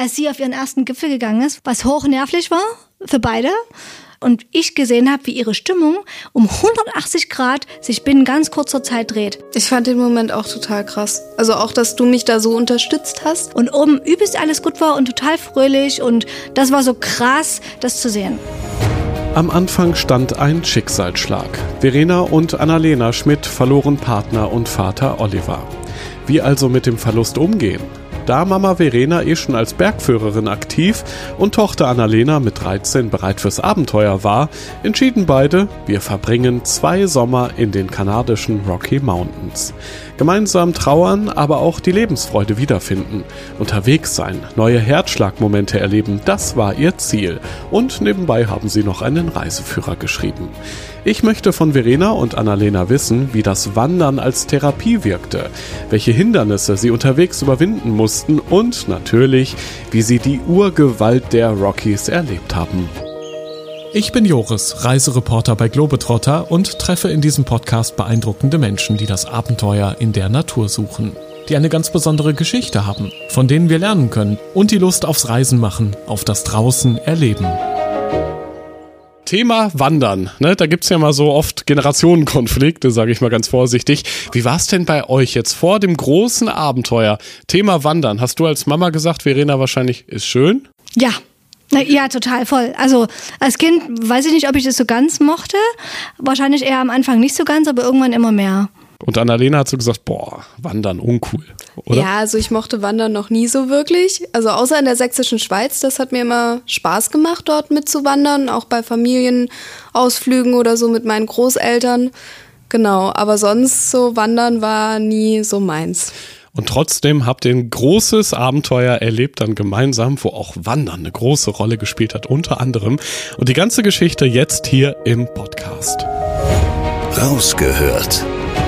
als sie auf ihren ersten Gipfel gegangen ist, was hochnervlich war für beide. Und ich gesehen habe, wie ihre Stimmung um 180 Grad sich binnen ganz kurzer Zeit dreht. Ich fand den Moment auch total krass. Also auch, dass du mich da so unterstützt hast. Und oben übelst alles gut war und total fröhlich. Und das war so krass, das zu sehen. Am Anfang stand ein Schicksalsschlag. Verena und Annalena Schmidt verloren Partner und Vater Oliver. Wie also mit dem Verlust umgehen? Da Mama Verena schon als Bergführerin aktiv und Tochter Annalena mit 13 bereit fürs Abenteuer war, entschieden beide, wir verbringen 2 Sommer in den kanadischen Rocky Mountains. Gemeinsam trauern, aber auch die Lebensfreude wiederfinden. Unterwegs sein, neue Herzschlagmomente erleben, das war ihr Ziel. Und nebenbei haben sie noch einen Reiseführer geschrieben. Ich möchte von Verena und Annalena wissen, wie das Wandern als Therapie wirkte, welche Hindernisse sie unterwegs überwinden mussten und natürlich, wie sie die Urgewalt der Rockies erlebt haben. Ich bin Joris, Reisereporter bei Globetrotter und treffe in diesem Podcast beeindruckende Menschen, die das Abenteuer in der Natur suchen, die eine ganz besondere Geschichte haben, von denen wir lernen können und die Lust aufs Reisen machen, auf das Draußen erleben. Thema Wandern, ne? Da gibt's ja mal so oft Generationenkonflikte, sage ich mal ganz vorsichtig. Wie war's denn bei euch jetzt vor dem großen Abenteuer? Thema Wandern, hast du als Mama gesagt, Verena wahrscheinlich, ist schön? Ja, total, voll. Also als Kind weiß ich nicht, ob ich das so ganz mochte. Wahrscheinlich eher am Anfang nicht so ganz, aber irgendwann immer mehr. Und Annalena hat so gesagt, Wandern, uncool, oder? Ja, also ich mochte Wandern noch nie so wirklich. Also außer in der sächsischen Schweiz, das hat mir immer Spaß gemacht, dort mitzuwandern. Auch bei Familienausflügen oder so mit meinen Großeltern. Genau, aber sonst so Wandern war nie so meins. Und trotzdem habt ihr ein großes Abenteuer erlebt, dann gemeinsam, wo auch Wandern eine große Rolle gespielt hat, unter anderem. Und die ganze Geschichte jetzt hier im Podcast. Rausgehört.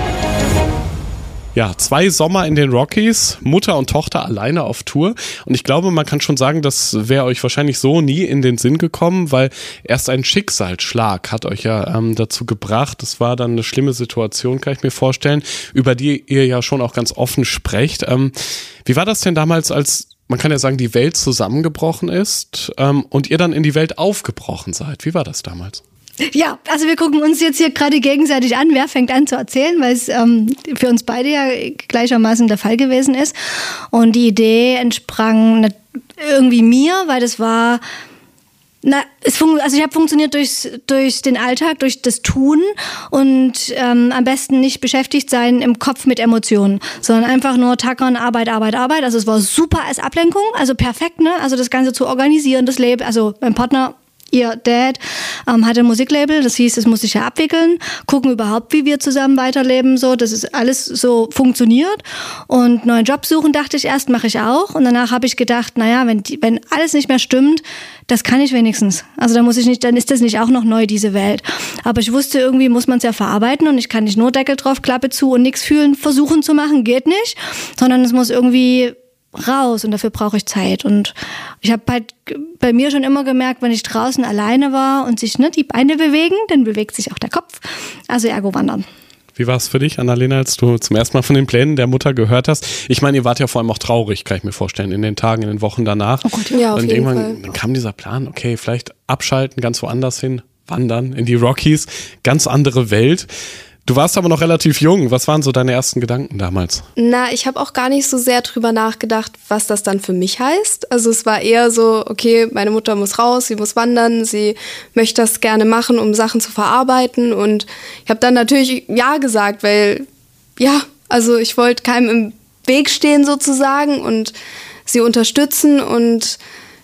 Ja, 2 Sommer in den Rockies, Mutter und Tochter alleine auf Tour. Und ich glaube, man kann schon sagen, das wäre euch wahrscheinlich so nie in den Sinn gekommen, weil erst ein Schicksalsschlag hat euch ja dazu gebracht. Das war dann eine schlimme Situation, kann ich mir vorstellen, über die ihr ja schon auch ganz offen sprecht. Wie war das denn damals, als, man kann ja sagen, die Welt zusammengebrochen ist und ihr dann in die Welt aufgebrochen seid? Wie war das damals? Ja, also wir gucken uns jetzt hier gerade gegenseitig an, wer fängt an zu erzählen, weil es für uns beide ja gleichermaßen der Fall gewesen ist. Und die Idee entsprang irgendwie mir, weil das war, ich habe funktioniert durch den Alltag, durch das Tun und am besten nicht beschäftigt sein im Kopf mit Emotionen, sondern einfach nur tackern, Arbeit. Also es war super als Ablenkung, also perfekt, ne? Also das Ganze zu organisieren, das Leben, also mein Partner, ihr Dad hatte ein Musiklabel, das hieß, es muss sich ja abwickeln, gucken überhaupt, wie wir zusammen weiterleben, so, dass es alles so funktioniert. Und neuen Job suchen, dachte ich erst, mache ich auch. Und danach habe ich gedacht, naja, wenn alles nicht mehr stimmt, das kann ich wenigstens. Also dann ist das nicht auch noch neu, diese Welt. Aber ich wusste, irgendwie muss man es ja verarbeiten und ich kann nicht nur Deckel drauf, Klappe zu und nichts fühlen, versuchen zu machen, geht nicht, sondern es muss irgendwie raus und dafür brauche ich Zeit. Und ich habe halt bei mir schon immer gemerkt, wenn ich draußen alleine war und sich die Beine bewegen, dann bewegt sich auch der Kopf. Also ergo wandern. Wie war es für dich, Annalena, als du zum ersten Mal von den Plänen der Mutter gehört hast? Ich meine, ihr wart ja vor allem auch traurig, kann ich mir vorstellen, in den Tagen, in den Wochen danach. Oh Gott, ja, auf und jeden irgendwann Fall. Dann kam dieser Plan, okay, vielleicht abschalten, ganz woanders hin, wandern in die Rockies, ganz andere Welt. Du warst aber noch relativ jung. Was waren so deine ersten Gedanken damals? Ich habe auch gar nicht so sehr drüber nachgedacht, was das dann für mich heißt. Also es war eher so, okay, meine Mutter muss raus, sie muss wandern, sie möchte das gerne machen, um Sachen zu verarbeiten. Und ich habe dann natürlich ja gesagt, weil also ich wollte keinem im Weg stehen sozusagen und sie unterstützen und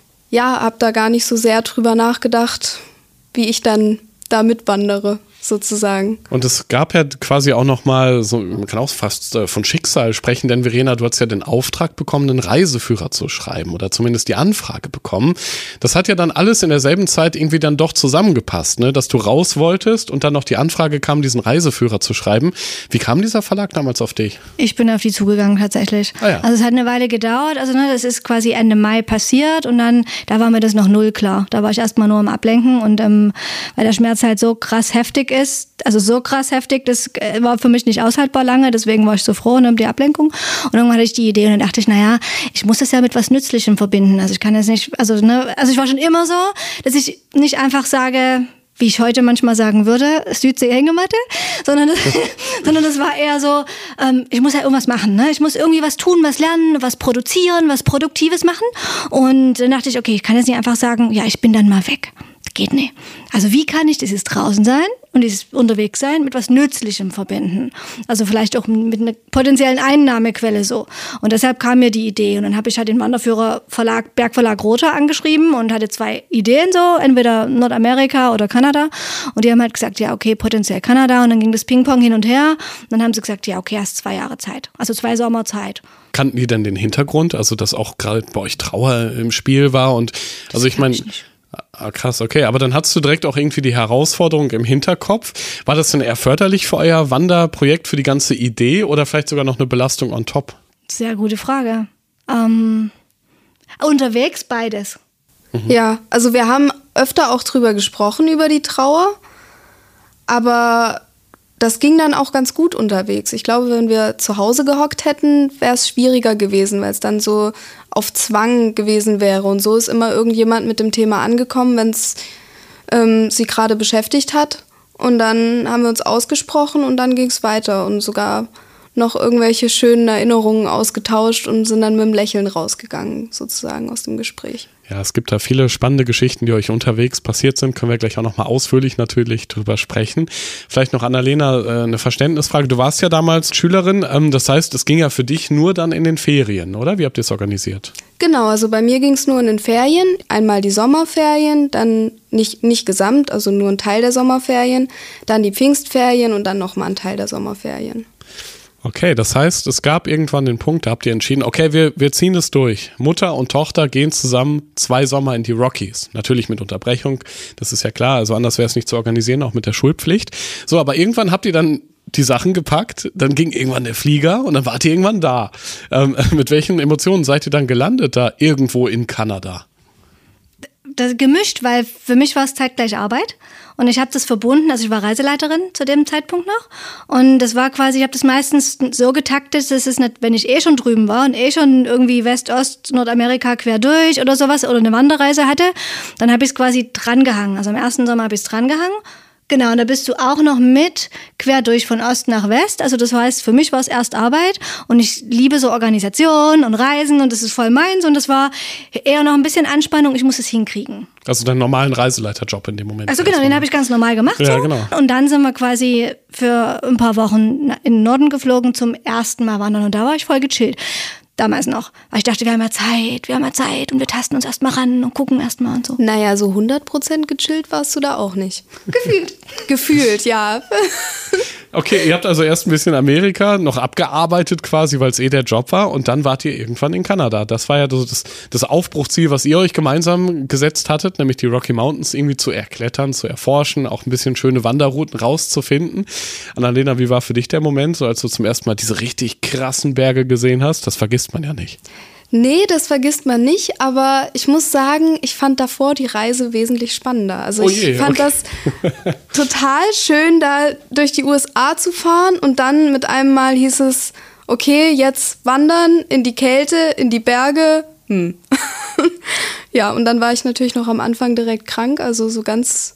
habe da gar nicht so sehr drüber nachgedacht, wie ich dann da mitwandere. Sozusagen. Und es gab ja quasi auch nochmal, so, man kann auch fast von Schicksal sprechen, denn Verena, du hast ja den Auftrag bekommen, einen Reiseführer zu schreiben oder zumindest die Anfrage bekommen. Das hat ja dann alles in derselben Zeit irgendwie dann doch zusammengepasst, ne? Dass du raus wolltest und dann noch die Anfrage kam, diesen Reiseführer zu schreiben. Wie kam dieser Verlag damals auf dich? Ich bin auf die zugegangen tatsächlich. Ah, ja. Also es hat eine Weile gedauert, also das ist quasi Ende Mai passiert und dann, da war mir das noch null klar. Da war ich erstmal nur am Ablenken und weil der Schmerz halt so krass heftig heftig ist, also so krass heftig, das war für mich nicht aushaltbar lange, deswegen war ich so froh um die Ablenkung. Und irgendwann hatte ich die Idee und dann dachte ich, naja, ich muss das ja mit was Nützlichem verbinden. Also ich kann jetzt nicht, also ich war schon immer so, dass ich nicht einfach sage, wie ich heute manchmal sagen würde, Südsee-Hängematte, sondern das war eher so, ich muss ja irgendwas machen, ne? Ich muss irgendwie was tun, was lernen, was produzieren, was Produktives machen. Und dann dachte ich, okay, ich kann jetzt nicht einfach sagen, ja, ich bin dann mal weg. Geht nicht. Also wie kann ich dieses draußen sein und dieses unterwegs sein mit was Nützlichem verbinden? Also vielleicht auch mit einer potenziellen Einnahmequelle so. Und deshalb kam mir die Idee. Und dann habe ich halt den Wanderführer Bergverlag Rother angeschrieben und hatte 2 Ideen so, entweder Nordamerika oder Kanada. Und die haben halt gesagt, ja okay, potenziell Kanada. Und dann ging das Ping-Pong hin und her. Und dann haben sie gesagt, ja okay, hast 2 Jahre Zeit. Also 2 Sommer Zeit. Kannten die denn den Hintergrund? Also dass auch gerade bei euch Trauer im Spiel war? Und also ich meine... Krass, okay. Aber dann hattest du direkt auch irgendwie die Herausforderung im Hinterkopf. War das denn eher förderlich für euer Wanderprojekt, für die ganze Idee oder vielleicht sogar noch eine Belastung on top? Sehr gute Frage. Unterwegs beides. Ja, also wir haben öfter auch drüber gesprochen, über die Trauer. Aber das ging dann auch ganz gut unterwegs. Ich glaube, wenn wir zu Hause gehockt hätten, wäre es schwieriger gewesen, weil es dann so auf Zwang gewesen wäre. Und so ist immer irgendjemand mit dem Thema angekommen, wenn es sie gerade beschäftigt hat. Und dann haben wir uns ausgesprochen und dann ging es weiter und sogar noch irgendwelche schönen Erinnerungen ausgetauscht und sind dann mit dem Lächeln rausgegangen, sozusagen aus dem Gespräch. Ja, es gibt da viele spannende Geschichten, die euch unterwegs passiert sind. Können wir gleich auch nochmal ausführlich natürlich drüber sprechen. Vielleicht noch, Annalena, eine Verständnisfrage. Du warst ja damals Schülerin. Das heißt, es ging ja für dich nur dann in den Ferien, oder? Wie habt ihr es organisiert? Genau, also bei mir ging es nur in den Ferien. Einmal die Sommerferien, dann nicht gesamt, also nur ein Teil der Sommerferien. Dann die Pfingstferien und dann nochmal ein Teil der Sommerferien. Okay, das heißt, es gab irgendwann den Punkt, da habt ihr entschieden, okay, wir ziehen es durch. Mutter und Tochter gehen zusammen 2 Sommer in die Rockies. Natürlich mit Unterbrechung, das ist ja klar, also anders wäre es nicht zu organisieren, auch mit der Schulpflicht. So, aber irgendwann habt ihr dann die Sachen gepackt, dann ging irgendwann der Flieger und dann wart ihr irgendwann da. Mit welchen Emotionen seid ihr dann gelandet da irgendwo in Kanada? Das gemischt, weil für mich war es zeitgleich Arbeit und ich habe das verbunden, also ich war Reiseleiterin zu dem Zeitpunkt noch und das war quasi, ich habe das meistens so getaktet, dass es nicht, wenn ich schon drüben war und schon irgendwie West-Ost, Nordamerika quer durch oder sowas oder eine Wanderreise hatte, dann habe ich es quasi drangehangen, also im ersten Sommer habe ich es drangehangen. Genau, und da bist du auch noch mit quer durch von Ost nach West. Also das heißt, für mich war es erst Arbeit und ich liebe so Organisation und Reisen und das ist voll meins und das war eher noch ein bisschen Anspannung, ich muss es hinkriegen. Also deinen normalen Reiseleiterjob in dem Moment. Also genau, den habe ich ganz normal gemacht. Ja, so. Genau. Und dann sind wir quasi für ein paar Wochen in den Norden geflogen zum ersten Mal wandern und da war ich voll gechillt. Damals noch. Weil ich dachte, wir haben ja Zeit und wir tasten uns erstmal ran und gucken erstmal und so. Naja, so 100% gechillt warst du da auch nicht. Gefühlt. Gefühlt, ja. Okay, ihr habt also erst ein bisschen Amerika noch abgearbeitet quasi, weil es der Job war und dann wart ihr irgendwann in Kanada. Das war ja so das Aufbruchziel, was ihr euch gemeinsam gesetzt hattet, nämlich die Rocky Mountains irgendwie zu erklettern, zu erforschen, auch ein bisschen schöne Wanderrouten rauszufinden. Annalena, wie war für dich der Moment, so als du zum ersten Mal diese richtig krassen Berge gesehen hast? Das vergisst man ja nicht. Nee, das vergisst man nicht, aber ich muss sagen, ich fand davor die Reise wesentlich spannender. Also ich fand das total schön, da durch die USA zu fahren und dann mit einem Mal hieß es, okay, jetzt wandern in die Kälte, in die Berge. Ja, und dann war ich natürlich noch am Anfang direkt krank, also so ganz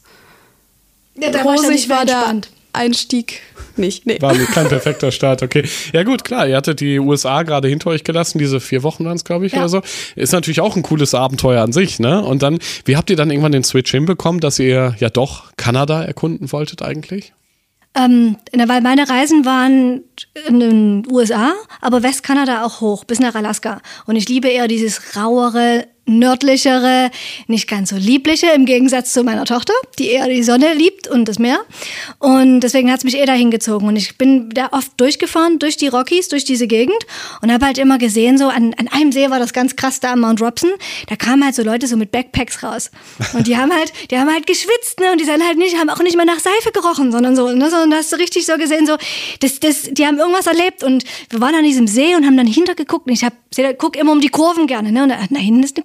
rosig war der Einstieg nicht. Nee. War kein perfekter Start, okay. Ja gut, klar, ihr hattet die USA gerade hinter euch gelassen, diese 4 Wochen waren es, glaube ich, oder so. Ist natürlich auch ein cooles Abenteuer an sich, ne? Und dann, wie habt ihr dann irgendwann den Switch hinbekommen, dass ihr ja doch Kanada erkunden wolltet eigentlich? Weil meine Reisen waren in den USA, aber Westkanada auch hoch, bis nach Alaska. Und ich liebe eher dieses rauere, nördlichere, nicht ganz so liebliche, im Gegensatz zu meiner Tochter, die eher die Sonne liebt und das Meer. Und deswegen hat es mich dahin gezogen. Und ich bin da oft durchgefahren, durch die Rockies, durch diese Gegend und habe halt immer gesehen, so an einem See war das ganz krass da am Mount Robson, da kamen halt so Leute so mit Backpacks raus. Und die haben halt geschwitzt, ne? Und die haben auch nicht mehr nach Seife gerochen, sondern so, ne? Und da hast du richtig so gesehen, so, die haben irgendwas erlebt. Und wir waren an diesem See und haben dann hintergeguckt und ich guck immer um die Kurven gerne, ne? Und da hinten ist eine Kurve.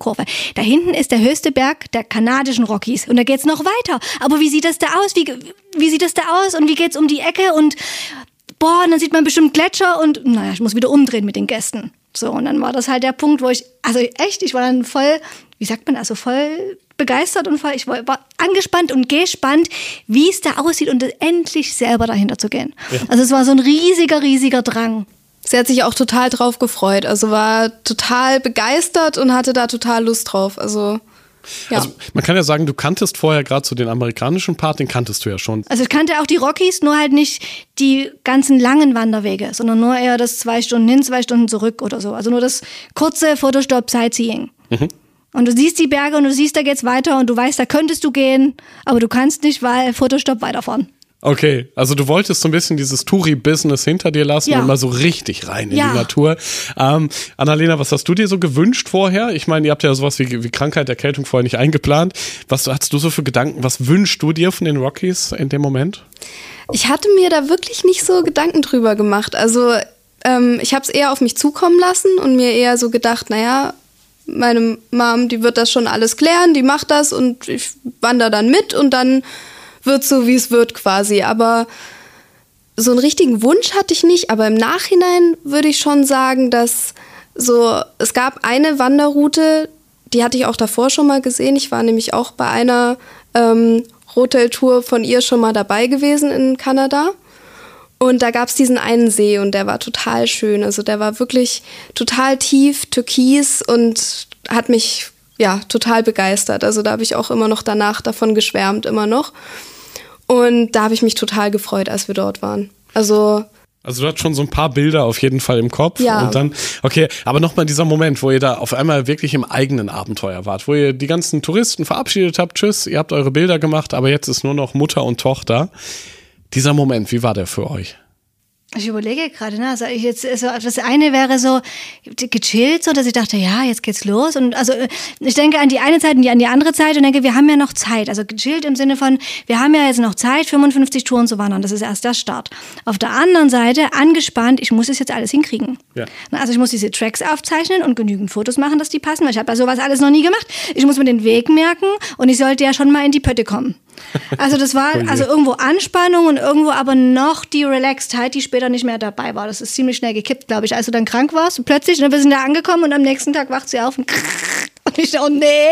Katastrophe. Da hinten ist der höchste Berg der kanadischen Rockies und da geht's noch weiter. Aber wie sieht das da aus? Wie sieht das da aus und wie geht's um die Ecke und boah, und dann sieht man bestimmt Gletscher und naja, ich muss wieder umdrehen mit den Gästen. So, und dann war das halt der Punkt, wo ich war dann voll, wie sagt man, also voll begeistert und ich war angespannt und gespannt, wie es da aussieht und endlich selber dahinter zu gehen. Ja. Also es war so ein riesiger Drang. Sie hat sich auch total drauf gefreut, also war total begeistert und hatte da total Lust drauf. Also, ja. Also man kann ja sagen, du kanntest vorher gerade so den amerikanischen Part, den kanntest du ja schon. Also ich kannte auch die Rockies, nur halt nicht die ganzen langen Wanderwege, sondern nur eher das 2 Stunden hin, 2 Stunden zurück oder so. Also nur das kurze Fotostopp-Sightseeing. Mhm. Und du siehst die Berge und du siehst, da geht's weiter und du weißt, da könntest du gehen, aber du kannst nicht, weil Fotostopp weiterfahren. Okay, also du wolltest so ein bisschen dieses Touri-Business hinter dir lassen und mal so richtig rein in die Natur. Annalena, was hast du dir so gewünscht vorher? Ich meine, ihr habt ja sowas wie Krankheit, Erkältung vorher nicht eingeplant. Was hast du so für Gedanken? Was wünschst du dir von den Rockies in dem Moment? Ich hatte mir da wirklich nicht so Gedanken drüber gemacht. Also ich habe es eher auf mich zukommen lassen und mir eher so gedacht, naja, meine Mom, die wird das schon alles klären, die macht das und ich wandere dann mit und dann wird so, wie es wird quasi. Aber so einen richtigen Wunsch hatte ich nicht. Aber im Nachhinein würde ich schon sagen, dass es gab eine Wanderroute, die hatte ich auch davor schon mal gesehen. Ich war nämlich auch bei einer Rotel-Tour von ihr schon mal dabei gewesen in Kanada. Und da gab es diesen einen See und der war total schön. Also der war wirklich total tief, türkis und hat mich total begeistert. Also da habe ich auch immer noch danach davon geschwärmt, immer noch. Und da habe ich mich total gefreut, als wir dort waren. Also du hattest schon so ein paar Bilder auf jeden Fall im Kopf. Ja. Und dann, okay, aber nochmal dieser Moment, wo ihr da auf einmal wirklich im eigenen Abenteuer wart, wo ihr die ganzen Touristen verabschiedet habt, tschüss, ihr habt eure Bilder gemacht, aber jetzt ist nur noch Mutter und Tochter. Dieser Moment, wie war der für euch? Ich überlege gerade, ne? Also das eine wäre so gechillt, so dass ich dachte, ja, jetzt geht's los. Und also ich denke an die eine Zeit und an die andere Zeit und denke, wir haben ja noch Zeit. Also gechillt im Sinne von, wir haben ja jetzt noch Zeit, 55 Touren zu wandern. Das ist erst der Start. Auf der anderen Seite angespannt, ich muss es jetzt alles hinkriegen. Ja. Also ich muss diese Tracks aufzeichnen und genügend Fotos machen, dass die passen, weil ich habe ja sowas alles noch nie gemacht. Ich muss mir den Weg merken und ich sollte ja schon mal in die Pötte kommen. Also das war also irgendwo Anspannung und irgendwo aber noch die Relaxedheit, die später nicht mehr dabei war. Das ist ziemlich schnell gekippt, glaube ich. Als du dann krank warst, plötzlich, wir sind da angekommen und am nächsten Tag wacht sie auf und ich so, nee.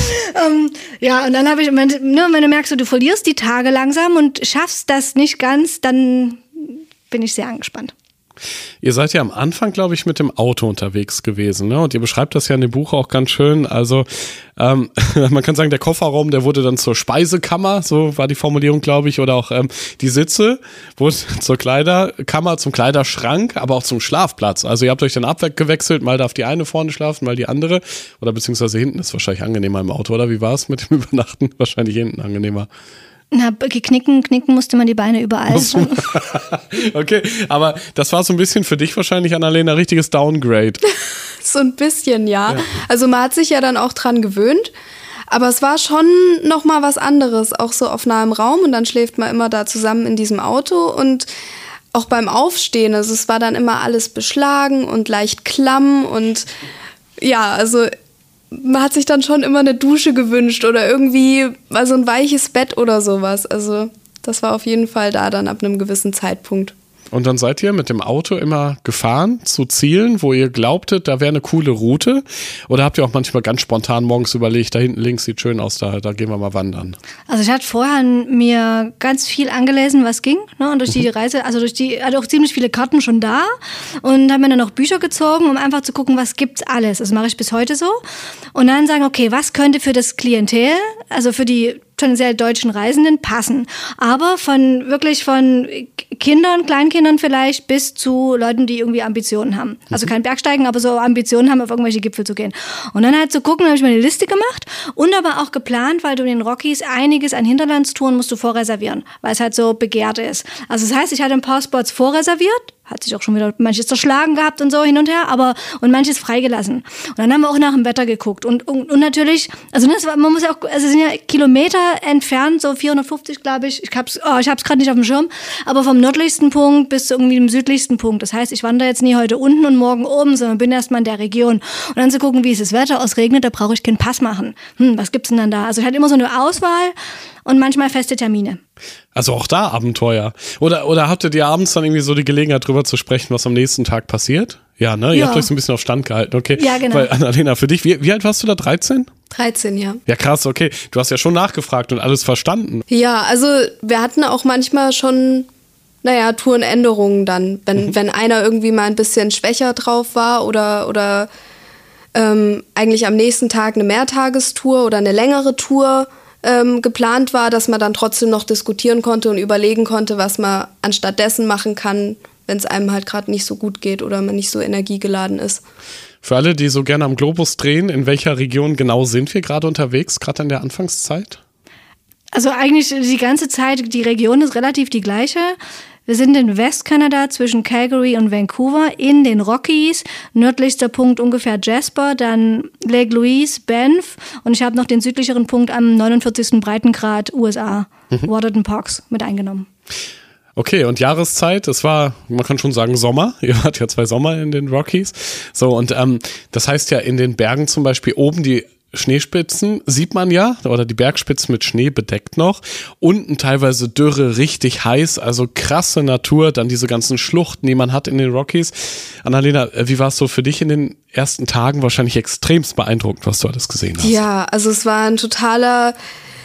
Und dann habe ich, wenn du merkst, du verlierst die Tage langsam und schaffst das nicht ganz, dann bin ich sehr angespannt. Ihr seid ja am Anfang, glaube ich, mit dem Auto unterwegs gewesen, ne? Und ihr beschreibt das ja in dem Buch auch ganz schön. Also man kann sagen, der Kofferraum, der wurde dann zur Speisekammer, so war die Formulierung, glaube ich, oder auch die Sitze wurden zur Kleiderkammer, zum Kleiderschrank, aber auch zum Schlafplatz. Also ihr habt euch dann abgewechselt, mal darf die eine vorne schlafen, mal die andere. Oder beziehungsweise hinten ist wahrscheinlich angenehmer im Auto, oder wie war es mit dem Übernachten? Wahrscheinlich hinten angenehmer. Na, knicken musste man die Beine überall. Okay, aber das war so ein bisschen für dich wahrscheinlich, Annalena, richtiges Downgrade. So ein bisschen, ja. Also man hat sich ja dann auch dran gewöhnt, aber es war schon nochmal was anderes, auch so auf nahem Raum und dann schläft man immer da zusammen in diesem Auto und auch beim Aufstehen, also es war dann immer alles beschlagen und leicht klamm und ja, also man hat sich dann schon immer eine Dusche gewünscht oder irgendwie mal so ein weiches Bett oder sowas. Also das war auf jeden Fall da dann ab einem gewissen Zeitpunkt. Und dann seid ihr mit dem Auto immer gefahren zu Zielen, wo ihr glaubtet, da wäre eine coole Route? Oder habt ihr auch manchmal ganz spontan morgens überlegt, da hinten links sieht schön aus, da gehen wir mal wandern? Also ich hatte vorher mir ganz viel angelesen, was ging, ne? Und durch die Reise, also hatte auch ziemlich viele Karten schon da und habe mir dann noch Bücher gezogen, um einfach zu gucken, was gibt's alles. Das mache ich bis heute so. Und dann sagen, okay, was könnte für das Klientel, also für die tendenziell deutschen Reisenden passen. Aber von Kindern, Kleinkindern vielleicht, bis zu Leuten, die irgendwie Ambitionen haben. Also kein Bergsteigen, aber so Ambitionen haben, auf irgendwelche Gipfel zu gehen. Und dann halt zu gucken, habe ich mir eine Liste gemacht und aber auch geplant, weil du in den Rockies einiges an Hinterlandstouren musst du vorreservieren, weil es halt so begehrt ist. Also das heißt, ich hatte ein paar Spots vorreserviert, hat sich auch schon wieder manches zerschlagen gehabt und so hin und her, und manches freigelassen. Und dann haben wir auch nach dem Wetter geguckt und natürlich, also man muss ja auch, also es sind ja Kilometer entfernt, so 450, glaube ich. Ich hab's gerade nicht auf dem Schirm, aber vom nördlichsten Punkt bis zu irgendwie dem südlichsten Punkt. Das heißt, ich wandere jetzt nie heute unten und morgen oben, sondern bin erstmal in der Region. Und dann zu gucken, wie ist das Wetter, es regnet, da brauche ich keinen Pass machen. Was gibt's denn dann da? Also ich hatte immer so eine Auswahl und manchmal feste Termine. Also auch da Abenteuer. Oder hattet ihr abends dann irgendwie so die Gelegenheit, drüber zu sprechen, was am nächsten Tag passiert? Ja, ne? Ihr habt euch so ein bisschen auf Stand gehalten, okay. Ja, genau. Weil, Annalena, für dich, wie alt warst du da, 13? 13, ja. Ja, krass, okay. Du hast ja schon nachgefragt und alles verstanden. Ja, also wir hatten auch manchmal schon, Tourenänderungen dann, wenn einer irgendwie mal ein bisschen schwächer drauf war oder eigentlich am nächsten Tag eine Mehrtagestour oder eine längere Tour geplant war, dass man dann trotzdem noch diskutieren konnte und überlegen konnte, was man anstatt dessen machen kann, wenn es einem halt gerade nicht so gut geht oder man nicht so energiegeladen ist. Für alle, die so gerne am Globus drehen, in welcher Region genau sind wir gerade unterwegs, gerade in der Anfangszeit? Also eigentlich die ganze Zeit, die Region ist relativ die gleiche. Wir sind in Westkanada zwischen Calgary und Vancouver in den Rockies. Nördlichster Punkt ungefähr Jasper, dann Lake Louise, Banff und ich habe noch den südlicheren Punkt am 49. Breitengrad USA, Waterton Parks, mit eingenommen. Okay, und Jahreszeit, es war, man kann schon sagen, Sommer. Ihr wart ja 2 Sommer in den Rockies. So, und das heißt ja in den Bergen zum Beispiel oben die Schneespitzen sieht man ja, oder die Bergspitzen mit Schnee bedeckt noch. Unten teilweise Dürre, richtig heiß, also krasse Natur. Dann diese ganzen Schluchten, die man hat in den Rockies. Annalena, wie war es so für dich in den ersten Tagen? Wahrscheinlich extremst beeindruckend, was du alles gesehen hast. Ja, also es war ein totaler,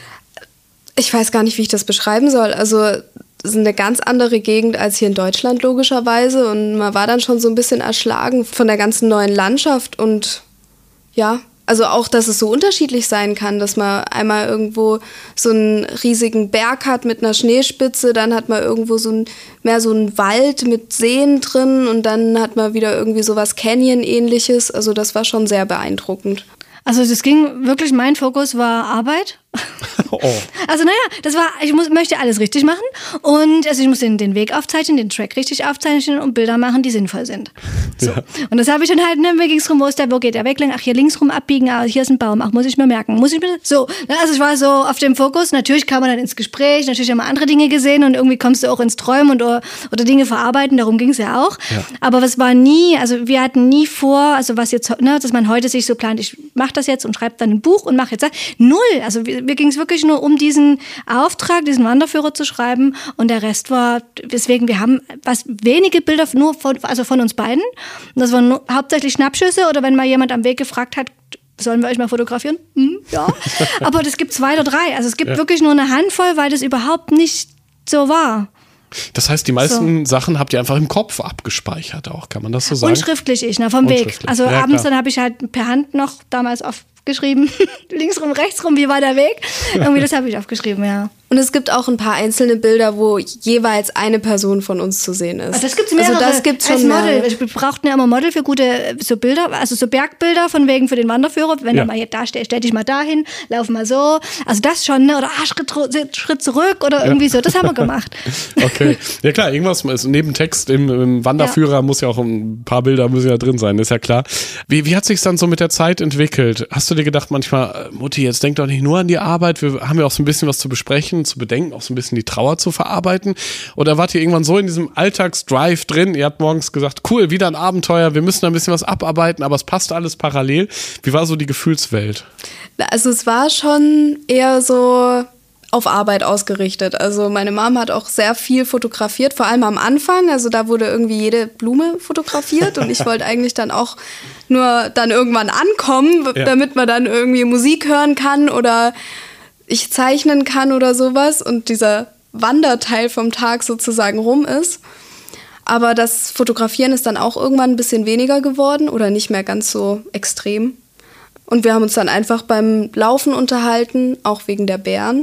ich weiß gar nicht, wie ich das beschreiben soll. Also es ist eine ganz andere Gegend als hier in Deutschland logischerweise. Und man war dann schon so ein bisschen erschlagen von der ganzen neuen Landschaft und ja, also auch, dass es so unterschiedlich sein kann, dass man einmal irgendwo so einen riesigen Berg hat mit einer Schneespitze, dann hat man irgendwo mehr so einen Wald mit Seen drin und dann hat man wieder irgendwie so was Canyon-ähnliches. Also das war schon sehr beeindruckend. Also das ging wirklich, mein Fokus war Arbeit. Oh. Also ich möchte alles richtig machen und also ich muss den Weg aufzeichnen, den Track richtig aufzeichnen und Bilder machen, die sinnvoll sind. So. Ja. Und das habe ich dann halt, mir ging es rum, wo geht der Weg lang? Ach, hier links rum abbiegen, hier ist ein Baum, ach, muss ich mir merken. So, also ich war so auf dem Fokus, natürlich kam man dann ins Gespräch, natürlich haben wir andere Dinge gesehen und irgendwie kommst du auch ins Träumen oder Dinge verarbeiten, darum ging es ja auch. Ja. Aber es war nie, also wir hatten nie vor, also was jetzt, dass man heute sich so plant, ich mache das jetzt und schreibe dann ein Buch und mache jetzt das. Null, also mir ging es wirklich nur um diesen Auftrag, diesen Wanderführer zu schreiben und der Rest war, deswegen, wir haben wenige Bilder nur von uns beiden und das waren hauptsächlich Schnappschüsse oder wenn mal jemand am Weg gefragt hat, sollen wir euch mal fotografieren? Ja, aber das gibt 2 oder 3, also es gibt wirklich nur eine Handvoll, weil das überhaupt nicht so war. Das heißt, die meisten Sachen habt ihr einfach im Kopf abgespeichert auch, kann man das so sagen? Und schriftlich vom Weg. Also ja, abends dann habe ich halt per Hand noch damals aufgeschrieben, links rum, rechts rum, wie war der Weg? Irgendwie das habe ich aufgeschrieben, ja. Und es gibt auch ein paar einzelne Bilder, wo jeweils eine Person von uns zu sehen ist. Also das gibt's mehrere. Also das gibt's schon als Model. Wir brauchten ja immer Model für gute so Bilder, also so Bergbilder von wegen für den Wanderführer. Wenn er mal da steht, stell dich mal dahin, lauf mal so. Also das schon, ne? Oder Schritt zurück oder irgendwie so. Das haben wir gemacht. Okay. Ja klar, irgendwas neben Text im Wanderführer muss ja auch ein paar Bilder müssen ja drin sein, ist ja klar. Wie hat sich's dann so mit der Zeit entwickelt? Hast du dir gedacht manchmal, Mutti, jetzt denk doch nicht nur an die Arbeit, wir haben ja auch so ein bisschen was zu besprechen, zu bedenken, auch so ein bisschen die Trauer zu verarbeiten? Oder wart ihr irgendwann so in diesem Alltagsdrive drin? Ihr habt morgens gesagt, cool, wieder ein Abenteuer, wir müssen ein bisschen was abarbeiten, aber es passt alles parallel. Wie war so die Gefühlswelt? Also es war schon eher so auf Arbeit ausgerichtet. Also meine Mom hat auch sehr viel fotografiert, vor allem am Anfang. Also da wurde irgendwie jede Blume fotografiert und ich wollte eigentlich dann auch nur dann irgendwann ankommen, damit man dann irgendwie Musik hören kann oder ich zeichnen kann oder sowas und dieser Wanderteil vom Tag sozusagen rum ist. Aber das Fotografieren ist dann auch irgendwann ein bisschen weniger geworden oder nicht mehr ganz so extrem. Und wir haben uns dann einfach beim Laufen unterhalten, auch wegen der Bären.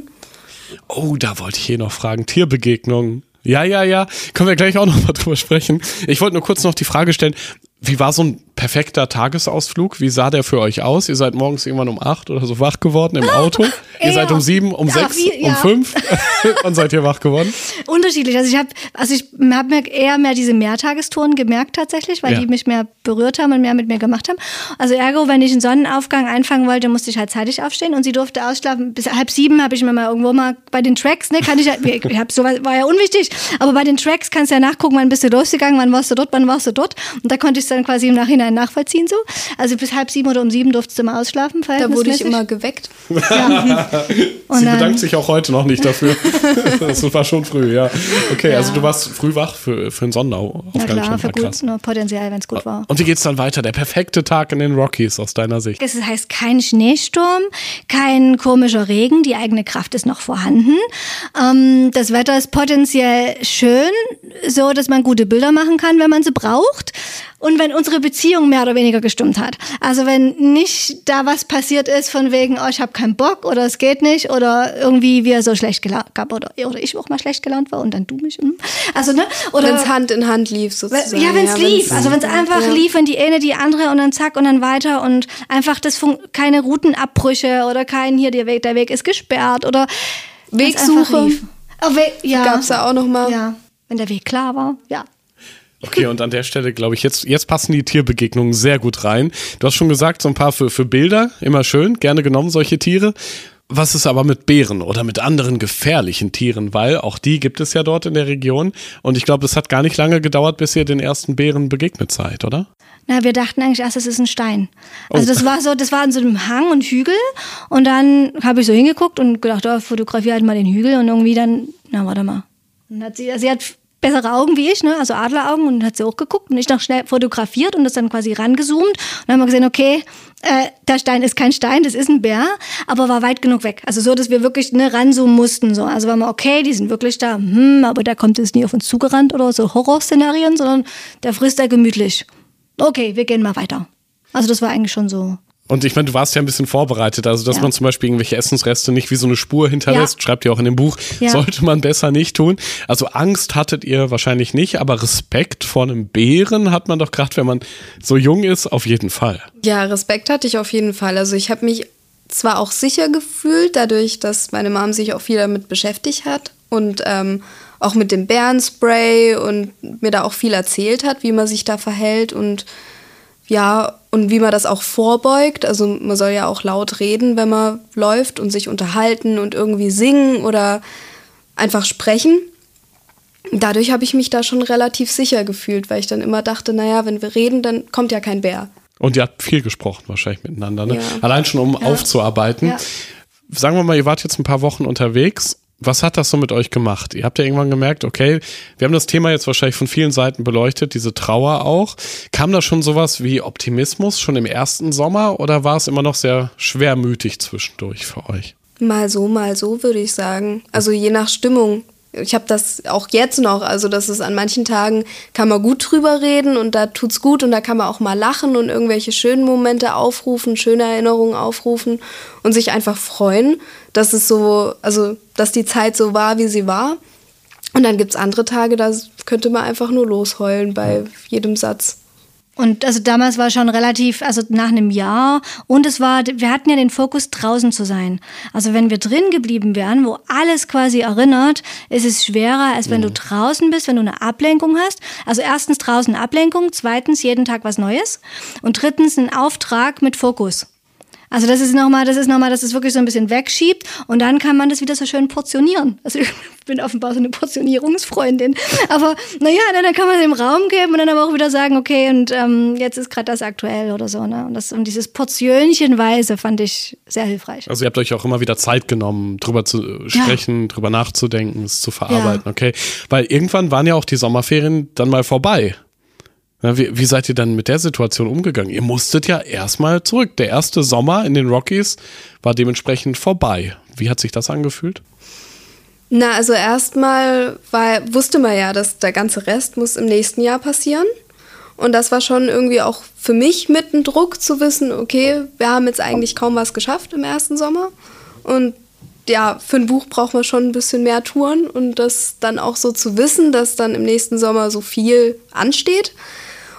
Oh, da wollte ich noch fragen. Tierbegegnungen. Ja. Können wir gleich auch noch mal drüber sprechen. Ich wollte nur kurz noch die Frage stellen, wie war so ein perfekter Tagesausflug. Wie sah der für euch aus? Ihr seid morgens irgendwann um 8 oder so wach geworden im Auto. Ihr seid um 7, um 6, um 5 und seid ihr wach geworden? Unterschiedlich. Also ich hab mir eher mehr diese Mehrtagestouren gemerkt tatsächlich, weil die mich mehr berührt haben und mehr mit mir gemacht haben. Also ergo, wenn ich einen Sonnenaufgang einfangen wollte, musste ich halt zeitig aufstehen und sie durfte ausschlafen. Bis 6:30 habe ich mir mal irgendwo mal bei den Tracks, ne, sowas war ja unwichtig, aber bei den Tracks kannst du ja nachgucken, wann bist du losgegangen, wann warst du dort. Und da konnte ich es dann quasi im Nachhinein nachvollziehen so. Also bis 6:30 oder um 7 durftest du mal ausschlafen. Da wurde ich immer geweckt. Ja. Sie bedankt sich auch heute noch nicht dafür. Das war schon früh, ja. Okay, also du warst früh wach für einen Sonnenaufgang. Ja klar, schon. für gut, nur potenziell, wenn es gut war. Und wie geht's dann weiter? Der perfekte Tag in den Rockies aus deiner Sicht? Das heißt kein Schneesturm, kein komischer Regen, die eigene Kraft ist noch vorhanden. Das Wetter ist potenziell schön, so dass man gute Bilder machen kann, wenn man sie braucht. Und wenn unsere Beziehung mehr oder weniger gestimmt hat. Also wenn nicht da was passiert ist von wegen, oh, ich habe keinen Bock oder es geht nicht oder irgendwie wir so schlecht gelaunt gab oder ich auch mal schlecht gelaunt war und dann du mich. Also, ne? Oder wenn es Hand in Hand lief sozusagen. Ja, wenn es lief. Also wenn es einfach lief und die eine, die andere und dann zack und dann weiter und einfach keine Routenabbrüche oder kein hier, der Weg ist gesperrt oder Wegsuche. Gab es ja auch noch mal. Ja, wenn der Weg klar war, ja. Okay, und an der Stelle glaube ich, jetzt passen die Tierbegegnungen sehr gut rein. Du hast schon gesagt, so ein paar für Bilder, immer schön, gerne genommen, solche Tiere. Was ist aber mit Bären oder mit anderen gefährlichen Tieren? Weil auch die gibt es ja dort in der Region. Und ich glaube, es hat gar nicht lange gedauert, bis ihr den ersten Bären begegnet seid, oder? Na, wir dachten eigentlich erst, es ist ein Stein. Also das war in so einem Hang und Hügel. Und dann habe ich so hingeguckt und gedacht, oh, fotografiere halt mal den Hügel. Und irgendwie dann, na, warte mal. Und sie hat bessere Augen wie ich, ne? Also Adleraugen, und hat sie auch geguckt und ich noch schnell fotografiert und das dann quasi rangezoomt und dann haben wir gesehen, okay, der Stein ist kein Stein, das ist ein Bär, aber war weit genug weg. Also so, dass wir wirklich ranzoomen mussten. So. Also war mal okay, die sind wirklich da, aber der kommt jetzt nie auf uns zugerannt oder so Horrorszenarien, sondern der frisst da gemütlich. Okay, wir gehen mal weiter. Also das war eigentlich schon so. Und ich meine, du warst ja ein bisschen vorbereitet, also dass man zum Beispiel irgendwelche Essensreste nicht wie so eine Spur hinterlässt, schreibt ihr auch in dem Buch, sollte man besser nicht tun. Also Angst hattet ihr wahrscheinlich nicht, aber Respekt vor einem Bären hat man doch gerade, wenn man so jung ist, auf jeden Fall. Ja, Respekt hatte ich auf jeden Fall. Also ich habe mich zwar auch sicher gefühlt, dadurch, dass meine Mom sich auch viel damit beschäftigt hat und auch mit dem Bärenspray und mir da auch viel erzählt hat, wie man sich da verhält und wie man das auch vorbeugt. Also man soll ja auch laut reden, wenn man läuft und sich unterhalten und irgendwie singen oder einfach sprechen. Dadurch habe ich mich da schon relativ sicher gefühlt, weil ich dann immer dachte, naja, wenn wir reden, dann kommt ja kein Bär. Und ihr habt viel gesprochen wahrscheinlich miteinander, ne? Ja. Allein schon, um aufzuarbeiten. Ja. Sagen wir mal, ihr wart jetzt ein paar Wochen unterwegs. Was hat das so mit euch gemacht? Ihr habt ja irgendwann gemerkt, okay, wir haben das Thema jetzt wahrscheinlich von vielen Seiten beleuchtet, diese Trauer auch. Kam da schon sowas wie Optimismus schon im ersten Sommer oder war es immer noch sehr schwermütig zwischendurch für euch? Mal so, würde ich sagen. Also je nach Stimmung. Ich habe das auch jetzt noch, also dass es an manchen Tagen kann man gut drüber reden und da tut's gut und da kann man auch mal lachen und irgendwelche schönen Momente aufrufen, schöne Erinnerungen aufrufen und sich einfach freuen, dass es so, also dass die Zeit so war, wie sie war. Und dann gibt's andere Tage, da könnte man einfach nur losheulen bei jedem Satz. Und also damals war schon relativ, also nach einem Jahr und wir hatten ja den Fokus draußen zu sein. Also wenn wir drin geblieben wären, wo alles quasi erinnert, ist es schwerer, als wenn du draußen bist, wenn du eine Ablenkung hast. Also erstens draußen Ablenkung, zweitens jeden Tag was Neues und drittens ein Auftrag mit Fokus. Also das ist wirklich so ein bisschen wegschiebt und dann kann man das wieder so schön portionieren. Also ich bin offenbar so eine Portionierungsfreundin. Aber naja, dann kann man es im Raum geben und dann aber auch wieder sagen, okay, und jetzt ist gerade das aktuell oder so. Ne? Und dieses Portionchenweise fand ich sehr hilfreich. Also ihr habt euch auch immer wieder Zeit genommen, drüber zu sprechen, drüber nachzudenken, es zu verarbeiten, okay? Weil irgendwann waren ja auch die Sommerferien dann mal vorbei. Wie seid ihr dann mit der Situation umgegangen? Ihr musstet ja erstmal zurück. Der erste Sommer in den Rockies war dementsprechend vorbei. Wie hat sich das angefühlt? Na, also erstmal wusste man ja, dass der ganze Rest muss im nächsten Jahr passieren. Und das war schon irgendwie auch für mich mit ein Druck zu wissen, okay, wir haben jetzt eigentlich kaum was geschafft im ersten Sommer. Und ja, für ein Buch braucht man schon ein bisschen mehr Touren und das dann auch so zu wissen, dass dann im nächsten Sommer so viel ansteht.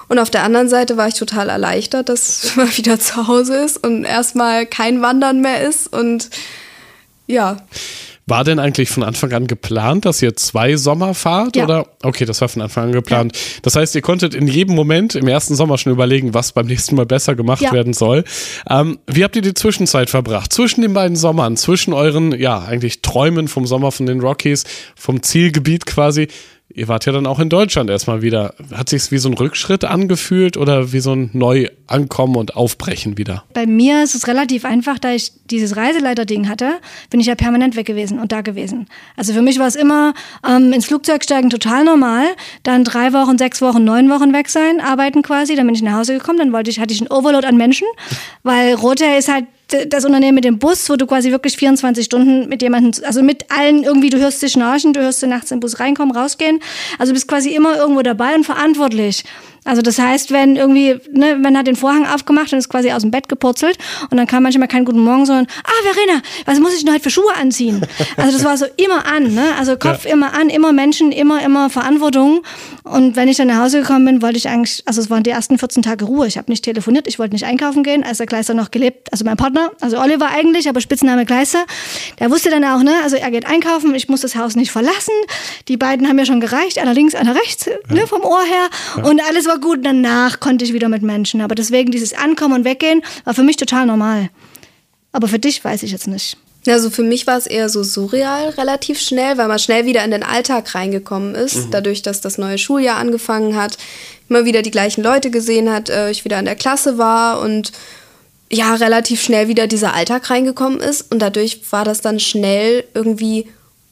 Und auf der anderen Seite war ich total erleichtert, dass es mal wieder zu Hause ist und erstmal kein Wandern mehr ist und ja. War denn eigentlich von Anfang an geplant, dass ihr 2 Sommer fahrt? Ja. Oder? Okay, das war von Anfang an geplant. Ja. Das heißt, ihr konntet in jedem Moment im ersten Sommer schon überlegen, was beim nächsten Mal besser gemacht werden soll. Wie habt ihr die Zwischenzeit verbracht? Zwischen den beiden Sommern, zwischen euren, eigentlich Träumen vom Sommer von den Rockies, vom Zielgebiet quasi. Ihr wart ja dann auch in Deutschland erstmal wieder. Hat sich's wie so ein Rückschritt angefühlt oder wie so ein Neuankommen und Aufbrechen wieder? Bei mir ist es relativ einfach, da ich dieses Reiseleiter-Ding hatte, bin ich ja permanent weg gewesen und da gewesen. Also für mich war es immer ins Flugzeug steigen total normal, dann 3 Wochen, 6 Wochen, 9 Wochen weg sein, arbeiten quasi, dann bin ich nach Hause gekommen, dann hatte ich einen Overload an Menschen, weil Rotair ist halt das Unternehmen mit dem Bus, wo du quasi wirklich 24 Stunden mit jemandem, also mit allen irgendwie, du hörst sie schnarchen, du hörst sie nachts im Bus reinkommen, rausgehen. Also du bist quasi immer irgendwo dabei und verantwortlich. Also das heißt, wenn irgendwie, man hat den Vorhang aufgemacht und ist quasi aus dem Bett gepurzelt und dann kam manchmal kein Guten Morgen, sondern, Verena, was muss ich denn heute für Schuhe anziehen? Also das war so immer an, ne? Also Kopf immer an, immer Menschen, immer Verantwortung. Und wenn ich dann nach Hause gekommen bin, wollte ich eigentlich, also es waren die ersten 14 Tage Ruhe. Ich habe nicht telefoniert, ich wollte nicht einkaufen gehen, als der Kleister noch gelebt, also mein Partner, also Oliver eigentlich, aber Spitzname Kleister, der wusste dann auch, also er geht einkaufen, ich muss das Haus nicht verlassen. Die beiden haben mir schon gereicht, einer links, einer rechts, vom Ohr her. Und alles war gut. Danach konnte ich wieder mit Menschen. Aber deswegen dieses Ankommen und Weggehen war für mich total normal. Aber für dich weiß ich jetzt nicht. Also für mich war es eher so surreal relativ schnell, weil man schnell wieder in den Alltag reingekommen ist. Dadurch, dass das neue Schuljahr angefangen hat, immer wieder die gleichen Leute gesehen hat, ich wieder in der Klasse war und relativ schnell wieder dieser Alltag reingekommen ist. Und dadurch war das dann schnell irgendwie,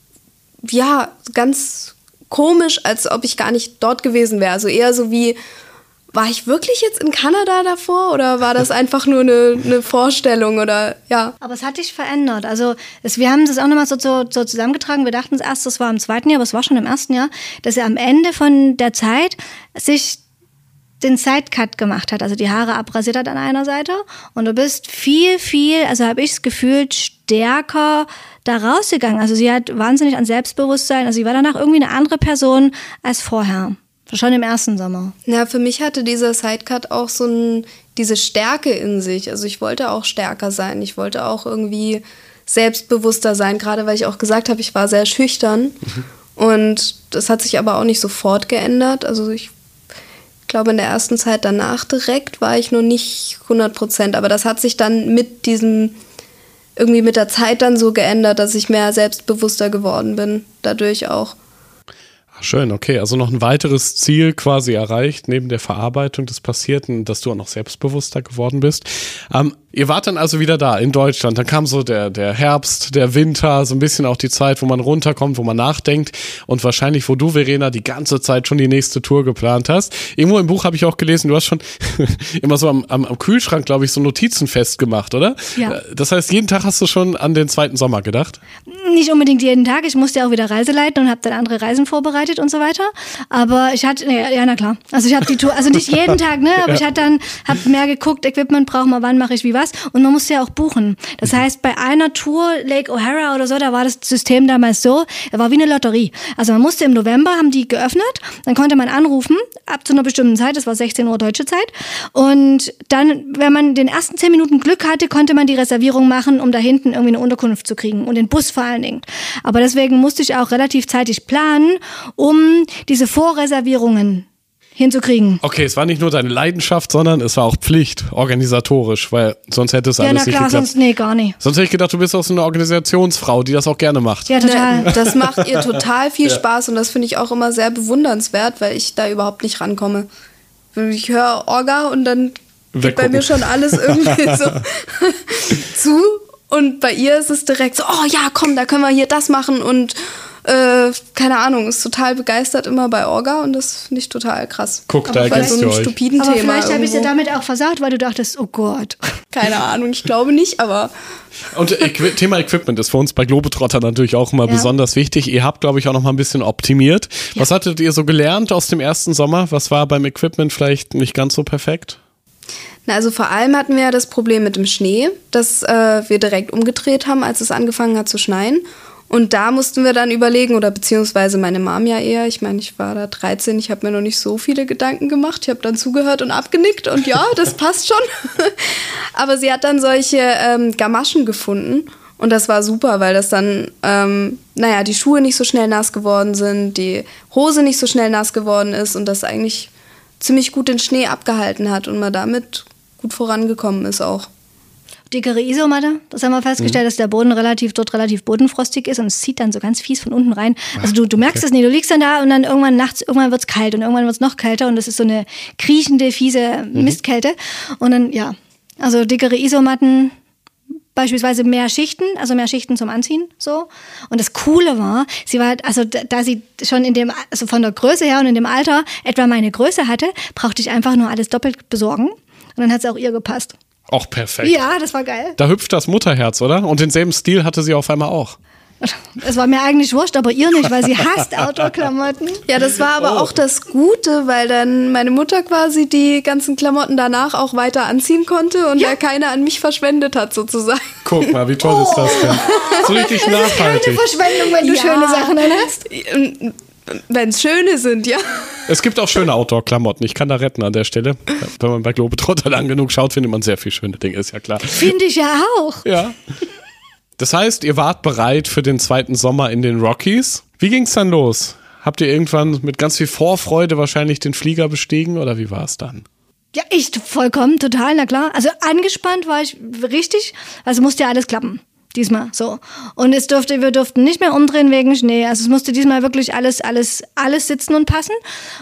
ganz komisch, als ob ich gar nicht dort gewesen wäre. Also eher so wie, war ich wirklich jetzt in Kanada davor oder war das einfach nur eine Vorstellung oder ja? Aber es hat dich verändert. Also wir haben das auch nochmal so zusammengetragen. Wir dachten es erst, das war im 2. Jahr, aber es war schon im 1. Jahr, dass er am Ende von der Zeit sich den Sidecut gemacht hat, also die Haare abrasiert hat an einer Seite und du bist viel, also habe ich es gefühlt, stärker da rausgegangen. Also sie hat wahnsinnig an Selbstbewusstsein, also sie war danach irgendwie eine andere Person als vorher. Schon im ersten Sommer. Ja, für mich hatte dieser Sidecut auch so diese Stärke in sich. Also ich wollte auch stärker sein. Ich wollte auch irgendwie selbstbewusster sein, gerade weil ich auch gesagt habe, ich war sehr schüchtern. Und das hat sich aber auch nicht sofort geändert. Also ich glaube, in der ersten Zeit danach direkt war ich noch nicht 100%. Aber das hat sich dann mit der Zeit dann so geändert, dass ich mehr selbstbewusster geworden bin. Dadurch auch. Schön, okay. Also noch ein weiteres Ziel quasi erreicht, neben der Verarbeitung des Passierten, dass du auch noch selbstbewusster geworden bist. Ihr wart dann also wieder da in Deutschland. Dann kam so der Herbst, der Winter, so ein bisschen auch die Zeit, wo man runterkommt, wo man nachdenkt und wahrscheinlich, wo du, Verena, die ganze Zeit schon die nächste Tour geplant hast. Irgendwo im Buch habe ich auch gelesen, du hast schon immer so am Kühlschrank, glaube ich, so Notizen festgemacht, oder? Ja. Das heißt, jeden Tag hast du schon an den 2. Sommer gedacht? Nicht unbedingt jeden Tag. Ich musste ja auch wieder Reise leiten und habe dann andere Reisen vorbereitet und so weiter. Aber ich hatte, na klar. Also ich habe die Tour, also nicht jeden Tag, aber ich habe mehr geguckt, Equipment braucht man, wann mache ich wie was. Und man musste ja auch buchen. Das heißt, bei einer Tour, Lake O'Hara oder so, da war das System damals so, da war wie eine Lotterie. Also man musste im November, haben die geöffnet, dann konnte man anrufen, ab zu einer bestimmten Zeit, das war 16 Uhr deutsche Zeit. Und dann, wenn man den ersten 10 Minuten Glück hatte, konnte man die Reservierung machen, um da hinten irgendwie eine Unterkunft zu kriegen und den Bus vor allen Dingen. Aber deswegen musste ich auch relativ zeitig planen, um diese Vorreservierungen hinzukriegen. Okay, es war nicht nur deine Leidenschaft, sondern es war auch Pflicht, organisatorisch, weil sonst hätte es alles nicht geklappt. Sonst gar nicht. Sonst hätte ich gedacht, du bist auch so eine Organisationsfrau, die das auch gerne macht. Ja, total. Das macht ihr total viel Spaß und das finde ich auch immer sehr bewundernswert, weil ich da überhaupt nicht rankomme. Ich höre Orga und dann geht bei mir schon alles irgendwie so zu und bei ihr ist es direkt so, oh ja, komm, da können wir hier das machen und keine Ahnung, ist total begeistert immer bei Orga und das finde ich total krass. Guck, da bei so einem stupiden aber Thema. Vielleicht habe ich dir damit auch versagt, weil du dachtest, oh Gott. Keine Ahnung, ich glaube nicht, aber... Und Thema Equipment ist für uns bei Globetrotter natürlich auch immer besonders wichtig. Ihr habt, glaube ich, auch noch mal ein bisschen optimiert. Ja. Was hattet ihr so gelernt aus dem ersten Sommer? Was war beim Equipment vielleicht nicht ganz so perfekt? Na, also vor allem hatten wir ja das Problem mit dem Schnee, dass wir direkt umgedreht haben, als es angefangen hat zu schneien. Und da mussten wir dann überlegen, oder beziehungsweise meine Mom ja eher, ich meine, ich war da 13, ich habe mir noch nicht so viele Gedanken gemacht, ich habe dann zugehört und abgenickt und ja, das passt schon. Aber sie hat dann solche Gamaschen gefunden und das war super, weil das dann, die Schuhe nicht so schnell nass geworden sind, die Hose nicht so schnell nass geworden ist und das eigentlich ziemlich gut den Schnee abgehalten hat und man damit gut vorangekommen ist auch. Dickere Isomatte, das haben wir festgestellt, dass der Boden relativ bodenfrostig ist und es zieht dann so ganz fies von unten rein. Also du merkst es nicht, du liegst dann da und dann irgendwann wird es kalt und irgendwann wird es noch kälter und das ist so eine kriechende, fiese Mistkälte. Und dann, also dickere Isomatten, beispielsweise mehr Schichten zum Anziehen, so. Und das Coole war, sie war, also da sie schon also von der Größe her und in dem Alter etwa meine Größe hatte, brauchte ich einfach nur alles doppelt besorgen und dann hat es auch ihr gepasst. Auch perfekt. Ja, das war geil. Da hüpft das Mutterherz, oder? Und denselben Stil hatte sie auf einmal auch. Es war mir eigentlich wurscht, aber ihr nicht, weil sie hasst Outdoor-Klamotten. Ja, das war aber auch das Gute, weil dann meine Mutter quasi die ganzen Klamotten danach auch weiter anziehen konnte und da keiner an mich verschwendet hat, sozusagen. Guck mal, wie toll ist das denn? So richtig nachhaltig. Das ist keine Verschwendung, wenn du schöne Sachen hast. Wenn es schöne sind, ja. Es gibt auch schöne Outdoor-Klamotten. Ich kann da retten an der Stelle. Wenn man bei Globetrotter lang genug schaut, findet man sehr viel schöne Dinge, ist ja klar. Finde ich ja auch. Ja. Das heißt, ihr wart bereit für den zweiten Sommer in den Rockies. Wie ging's dann los? Habt ihr irgendwann mit ganz viel Vorfreude wahrscheinlich den Flieger bestiegen oder wie war es dann? Ja, ich vollkommen, total, na klar. Also angespannt war ich richtig, also musste ja alles klappen. Diesmal so. Und wir durften nicht mehr umdrehen wegen Schnee. Also es musste diesmal wirklich alles sitzen und passen.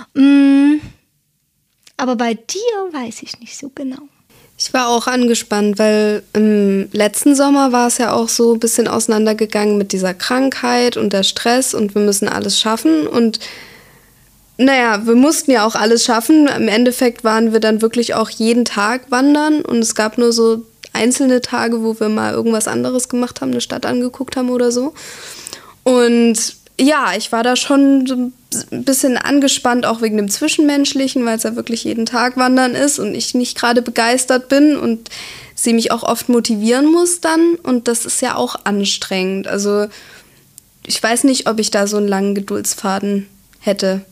Aber bei dir weiß ich nicht so genau. Ich war auch angespannt, weil im letzten Sommer war es ja auch so ein bisschen auseinandergegangen mit dieser Krankheit und der Stress und wir müssen alles schaffen. Und wir mussten ja auch alles schaffen. Im Endeffekt waren wir dann wirklich auch jeden Tag wandern und es gab nur so einzelne Tage, wo wir mal irgendwas anderes gemacht haben, eine Stadt angeguckt haben oder so. Und ja, ich war da schon so ein bisschen angespannt, auch wegen dem Zwischenmenschlichen, weil es ja wirklich jeden Tag wandern ist und ich nicht gerade begeistert bin und sie mich auch oft motivieren muss dann. Und das ist ja auch anstrengend. Also ich weiß nicht, ob ich da so einen langen Geduldsfaden hätte.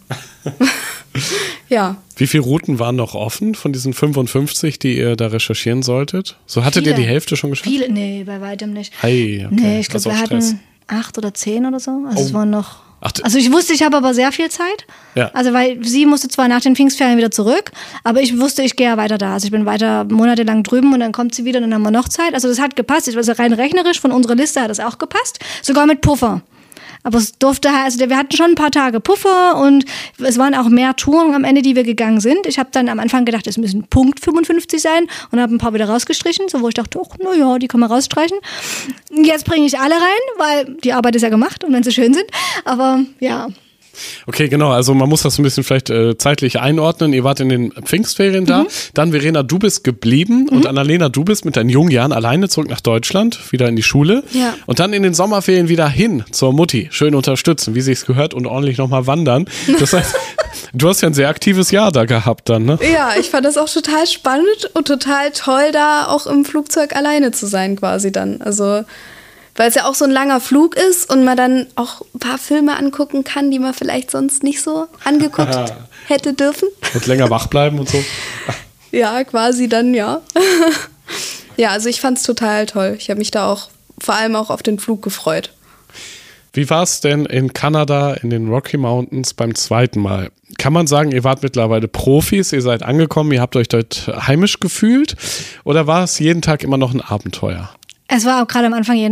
Ja. Wie viele Routen waren noch offen von diesen 55, die ihr da recherchieren solltet? So hattet ihr die Hälfte schon geschafft? Viele, nee, bei weitem nicht. Hey, okay. Nee, ich glaube, wir hatten 8 oder 10 oder so. Also es waren noch. Ach, also ich wusste, ich habe aber sehr viel Zeit. Ja. Also weil sie musste zwar nach den Pfingstferien wieder zurück, aber ich wusste, ich gehe ja weiter da. Also ich bin weiter monatelang drüben und dann kommt sie wieder und dann haben wir noch Zeit. Also das hat gepasst. Also rein rechnerisch von unserer Liste hat das auch gepasst. Sogar mit Puffer. Aber es durfte, also wir hatten schon ein paar Tage Puffer und es waren auch mehr Touren am Ende, die wir gegangen sind. Ich habe dann am Anfang gedacht, es müssen Punkt 55 sein und habe ein paar wieder rausgestrichen, so wo ich dachte, die kann man rausstreichen. Jetzt bringe ich alle rein, weil die Arbeit ist ja gemacht und wenn sie schön sind. Aber ja. Okay, genau, also man muss das ein bisschen vielleicht zeitlich einordnen. Ihr wart in den Pfingstferien da, dann Verena, du bist geblieben und Annalena, du bist mit deinen jungen Jahren alleine zurück nach Deutschland, wieder in die Schule und dann in den Sommerferien wieder hin zur Mutti, schön unterstützen, wie sich's gehört und ordentlich nochmal wandern. Das heißt, du hast ja ein sehr aktives Jahr da gehabt dann, ne? Ja, ich fand das auch total spannend und total toll, da auch im Flugzeug alleine zu sein quasi dann, also weil es ja auch so ein langer Flug ist und man dann auch ein paar Filme angucken kann, die man vielleicht sonst nicht so angeguckt hätte dürfen. Und länger wach bleiben und so. Ja, quasi dann, ja. Ja, also ich fand es total toll. Ich habe mich da auch vor allem auch auf den Flug gefreut. Wie war es denn in Kanada, in den Rocky Mountains beim zweiten Mal? Kann man sagen, ihr wart mittlerweile Profis, ihr seid angekommen, ihr habt euch dort heimisch gefühlt? Oder war es jeden Tag immer noch ein Abenteuer? Es war auch gerade am Anfang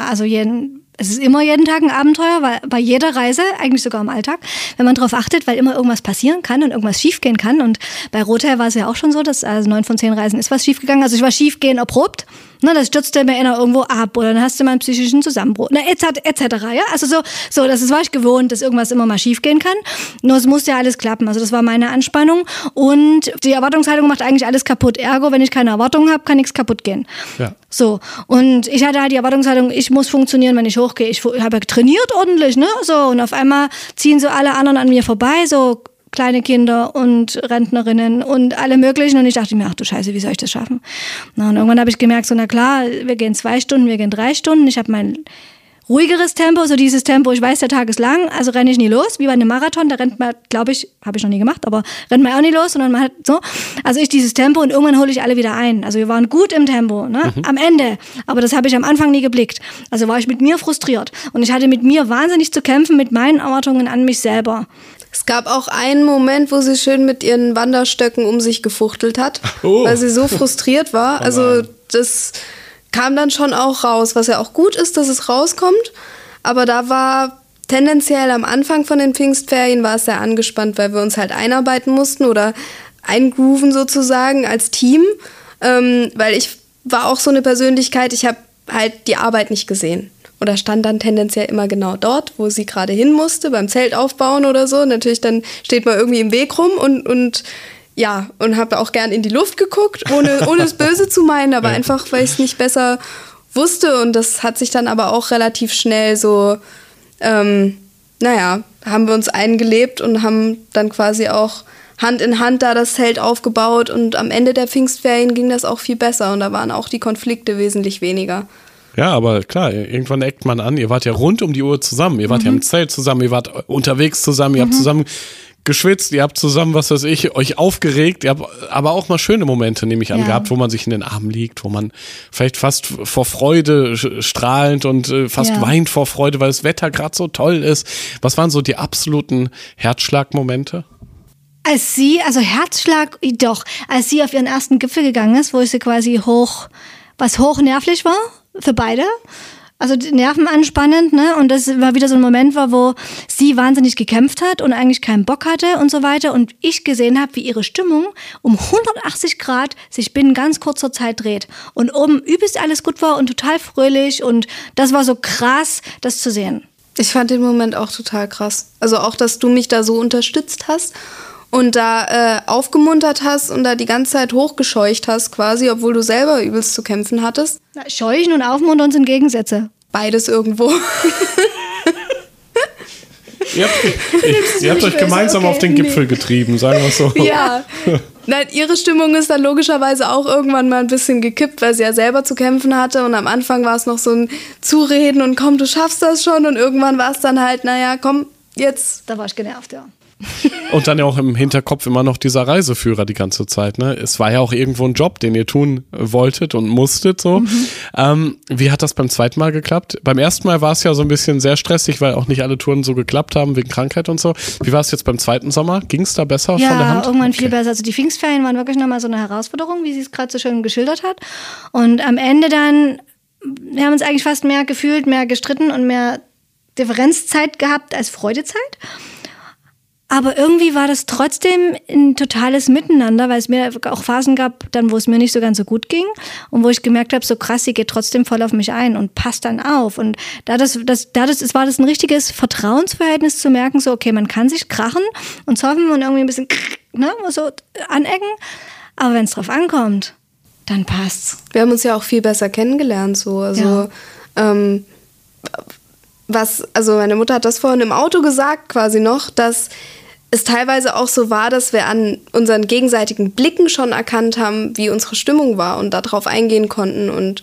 es ist immer jeden Tag ein Abenteuer, weil bei jeder Reise, eigentlich sogar im Alltag, wenn man darauf achtet, weil immer irgendwas passieren kann und irgendwas schiefgehen kann. Und bei Rotair war es ja auch schon so, dass 9 von 10 Reisen ist was schiefgegangen. Also ich war schiefgehen erprobt. Das stürzte mir irgendwo ab oder dann hast du mal einen psychischen Zusammenbruch, etc. Ja? Also das war ich gewohnt, dass irgendwas immer mal schief gehen kann. Nur es musste ja alles klappen. Also das war meine Anspannung und die Erwartungshaltung macht eigentlich alles kaputt. Ergo, wenn ich keine Erwartungen habe, kann nichts kaputt gehen. Ja. So, und ich hatte halt die Erwartungshaltung, ich muss funktionieren, wenn ich hochgehe. Ich habe trainiert ordentlich, ne? So, und auf einmal ziehen so alle anderen an mir vorbei, so kleine Kinder und Rentnerinnen und alle möglichen. Und ich dachte mir, ach du Scheiße, wie soll ich das schaffen? Und irgendwann habe ich gemerkt, so na klar, wir gehen 2 Stunden, wir gehen 3 Stunden. Ich habe mein ruhigeres Tempo, so dieses Tempo, ich weiß, der Tag ist lang, also renne ich nie los, wie bei einem Marathon, da rennt man, glaube ich, habe ich noch nie gemacht, aber rennt man auch nie los, sondern man hat so, also ich dieses Tempo und irgendwann hole ich alle wieder ein. Also wir waren gut im Tempo, ne? Am Ende, aber das habe ich am Anfang nie geblickt. Also war ich mit mir frustriert und ich hatte mit mir wahnsinnig zu kämpfen, mit meinen Erwartungen an mich selber. Es gab auch einen Moment, wo sie schön mit ihren Wanderstöcken um sich gefuchtelt hat, weil sie so frustriert war. Also das kam dann schon auch raus, was ja auch gut ist, dass es rauskommt. Aber da war tendenziell am Anfang von den Pfingstferien war es sehr angespannt, weil wir uns halt einarbeiten mussten oder eingrooven sozusagen als Team. Weil ich war auch so eine Persönlichkeit, ich habe halt die Arbeit nicht gesehen. Oder stand dann tendenziell immer genau dort, wo sie gerade hin musste, beim Zelt aufbauen oder so. Natürlich dann steht man irgendwie im Weg rum und habe auch gern in die Luft geguckt, ohne es böse zu meinen, aber einfach, weil ich es nicht besser wusste. Und das hat sich dann aber auch relativ schnell so, haben wir uns eingelebt und haben dann quasi auch Hand in Hand da das Zelt aufgebaut. Und am Ende der Pfingstferien ging das auch viel besser und da waren auch die Konflikte wesentlich weniger. Ja, aber klar, irgendwann eckt man an, ihr wart ja rund um die Uhr zusammen, ihr wart ja im Zelt zusammen, ihr wart unterwegs zusammen, ihr habt zusammen geschwitzt, ihr habt zusammen, was weiß ich, euch aufgeregt, ihr habt aber auch mal schöne Momente, nehme ich an, gehabt, wo man sich in den Armen liegt, wo man vielleicht fast vor Freude strahlend und fast weint vor Freude, weil das Wetter gerade so toll ist. Was waren so die absoluten Herzschlagmomente? Als sie auf ihren ersten Gipfel gegangen ist, wo sie quasi was hochnervlich war für beide, also nervenanspannend, ne? Und das war wieder so ein Moment wo sie wahnsinnig gekämpft hat und eigentlich keinen Bock hatte und so weiter und ich gesehen habe, wie ihre Stimmung um 180 Grad sich binnen ganz kurzer Zeit dreht und oben übelst alles gut war und total fröhlich und das war so krass, das zu sehen. Ich fand den Moment auch total krass. Also auch, dass du mich da so unterstützt hast und da aufgemuntert hast und da die ganze Zeit hochgescheucht hast quasi, obwohl du selber übelst zu kämpfen hattest. Na, scheuchen und aufmuntern sind Gegensätze. Beides irgendwo. Ihr habt euch gemeinsam auf den Gipfel getrieben, sagen wir es so. Ja, nein, ihre Stimmung ist dann logischerweise auch irgendwann mal ein bisschen gekippt, weil sie ja selber zu kämpfen hatte und am Anfang war es noch so ein Zureden und komm, du schaffst das schon und irgendwann war es dann halt, naja, komm, jetzt. Da war ich genervt, ja. Und dann ja auch im Hinterkopf immer noch dieser Reiseführer die ganze Zeit, ne? Es war ja auch irgendwo ein Job, den ihr tun wolltet und musstet, so. Wie hat das beim zweiten Mal geklappt? Beim ersten Mal war es ja so ein bisschen sehr stressig, weil auch nicht alle Touren so geklappt haben wegen Krankheit und so. Wie war es jetzt beim zweiten Sommer? Ging es da besser von der Hand? Ja, irgendwann viel besser. Also die Pfingstferien waren wirklich nochmal so eine Herausforderung, wie sie es gerade so schön geschildert hat. Und am Ende dann, wir haben uns eigentlich fast mehr gefühlt, mehr gestritten und mehr Differenzzeit gehabt als Freudezeit. Aber irgendwie war das trotzdem ein totales Miteinander, weil es mir auch Phasen gab, dann, wo es mir nicht so ganz so gut ging und wo ich gemerkt habe, so krass, sie geht trotzdem voll auf mich ein und passt dann auf. Und war das ein richtiges Vertrauensverhältnis zu merken, so okay, man kann sich krachen und zoffen und irgendwie ein bisschen so anecken, aber wenn es drauf ankommt, dann passt's. Wir haben uns ja auch viel besser kennengelernt, so. Also, meine Mutter hat das vorhin im Auto gesagt, quasi noch, dass es teilweise auch so war, dass wir an unseren gegenseitigen Blicken schon erkannt haben, wie unsere Stimmung war und darauf eingehen konnten. Und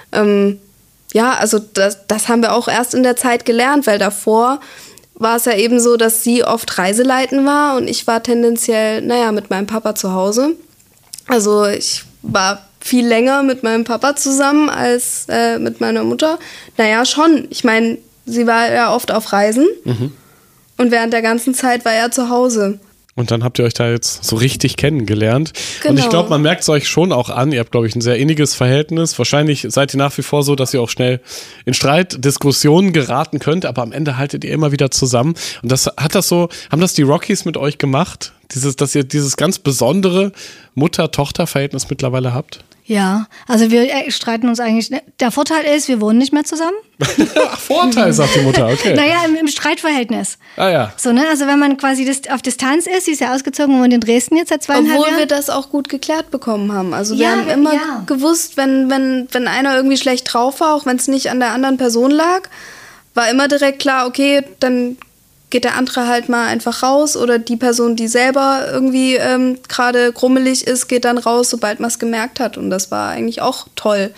das haben wir auch erst in der Zeit gelernt, weil davor war es ja eben so, dass sie oft Reiseleiten war und ich war tendenziell, mit meinem Papa zu Hause. Also ich war viel länger mit meinem Papa zusammen als mit meiner Mutter. Naja, schon. Ich meine, sie war ja oft auf Reisen und während der ganzen Zeit war er zu Hause. Und dann habt ihr euch da jetzt so richtig kennengelernt. Genau. Und ich glaube, man merkt es euch schon auch an. Ihr habt, glaube ich, ein sehr inniges Verhältnis. Wahrscheinlich seid ihr nach wie vor so, dass ihr auch schnell in Streit, Diskussionen geraten könnt, aber am Ende haltet ihr immer wieder zusammen. Und haben das die Rockies mit euch gemacht? Dass ihr dieses ganz besondere Mutter-Tochter-Verhältnis mittlerweile habt? Ja, also wir streiten uns eigentlich. Der Vorteil ist, wir wohnen nicht mehr zusammen. Ach, Vorteil, sagt die Mutter, okay. Naja, im Streitverhältnis. Ah ja. So, ne? Also wenn man quasi auf Distanz ist, sie ist ja ausgezogen und wohnt in Dresden jetzt seit 2,5 Jahren. Obwohl wir das auch gut geklärt bekommen haben. Also wir haben immer gewusst, wenn einer irgendwie schlecht drauf war, auch wenn es nicht an der anderen Person lag, war immer direkt klar, okay, dann geht der andere halt mal einfach raus oder die Person, die selber irgendwie gerade grummelig ist, geht dann raus, sobald man es gemerkt hat. Und das war eigentlich auch toll,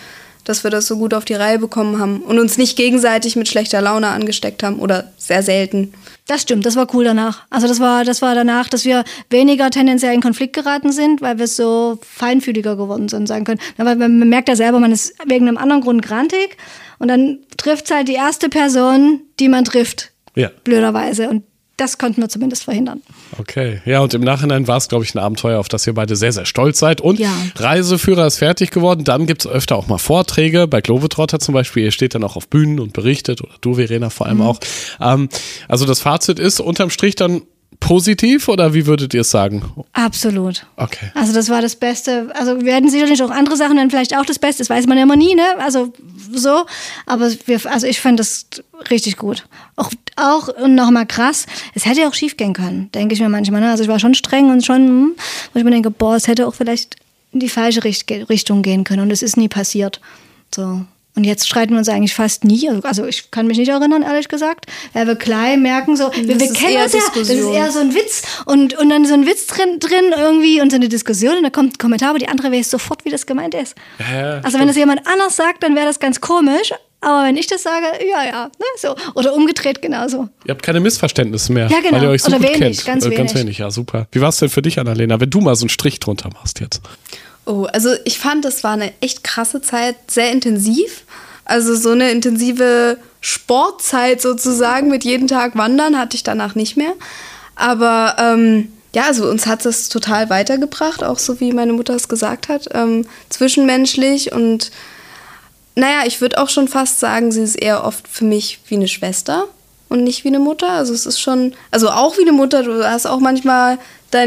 dass wir das so gut auf die Reihe bekommen haben und uns nicht gegenseitig mit schlechter Laune angesteckt haben oder sehr selten. Das stimmt, das war cool danach. Also das war danach, dass wir weniger tendenziell in Konflikt geraten sind, weil wir so feinfühliger geworden sind, sagen können. Weil man merkt ja selber, man ist wegen einem anderen Grund grantig und dann trifft es halt die erste Person, die man trifft, blöderweise. Und das konnten wir zumindest verhindern. Okay, ja, und im Nachhinein war es, glaube ich, ein Abenteuer, auf das ihr beide sehr, sehr stolz seid. Und Reiseführer ist fertig geworden. Dann gibt es öfter auch mal Vorträge. Bei Globetrotter zum Beispiel, ihr steht dann auch auf Bühnen und berichtet. Oder du, Verena, vor allem auch. Also das Fazit ist unterm Strich dann positiv oder wie würdet ihr es sagen? Absolut. Okay. Also das war das Beste. Also wir hätten sicherlich auch andere Sachen dann vielleicht auch das Beste. Das weiß man ja immer nie, ne? Also so. Aber ich fand das richtig gut. Auch und nochmal krass, es hätte ja auch schief gehen können, denke ich mir manchmal. Ne? Also ich war schon streng und schon, wo ich mir denke, es hätte auch vielleicht in die falsche Richtung gehen können und es ist nie passiert. So. Und jetzt streiten wir uns eigentlich fast nie. Also ich kann mich nicht erinnern, ehrlich gesagt. Weil wir klein merken so, wir kennen uns ja, das ist eher so ein Witz. Und dann so ein Witz drin irgendwie und so eine Diskussion. Und dann kommt ein Kommentar, aber die andere weiß sofort, wie das gemeint ist. Ja, also wenn das jemand anders sagt, dann wäre das ganz komisch. Aber wenn ich das sage, ne, so. Oder umgedreht genauso. Ihr habt keine Missverständnisse mehr, ja, genau. Weil ihr euch so oder gut wenig, kennt. Ganz wenig, ja, super. Wie war es denn für dich, Annalena, wenn du mal so einen Strich drunter machst jetzt? Oh, also ich fand, das war eine echt krasse Zeit, sehr intensiv. Also so eine intensive Sportzeit sozusagen mit jeden Tag Wandern hatte ich danach nicht mehr. Aber also uns hat das total weitergebracht, auch so wie meine Mutter es gesagt hat, zwischenmenschlich. Und ich würde auch schon fast sagen, sie ist eher oft für mich wie eine Schwester und nicht wie eine Mutter. Also es ist schon, also auch wie eine Mutter, du hast auch manchmal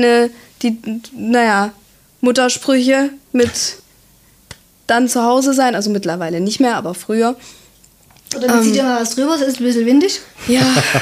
Muttersprüche mit dann zu Hause sein, also mittlerweile nicht mehr, aber früher. Oder zieht ihr mal was drüber, es ist ein bisschen windig. Ja,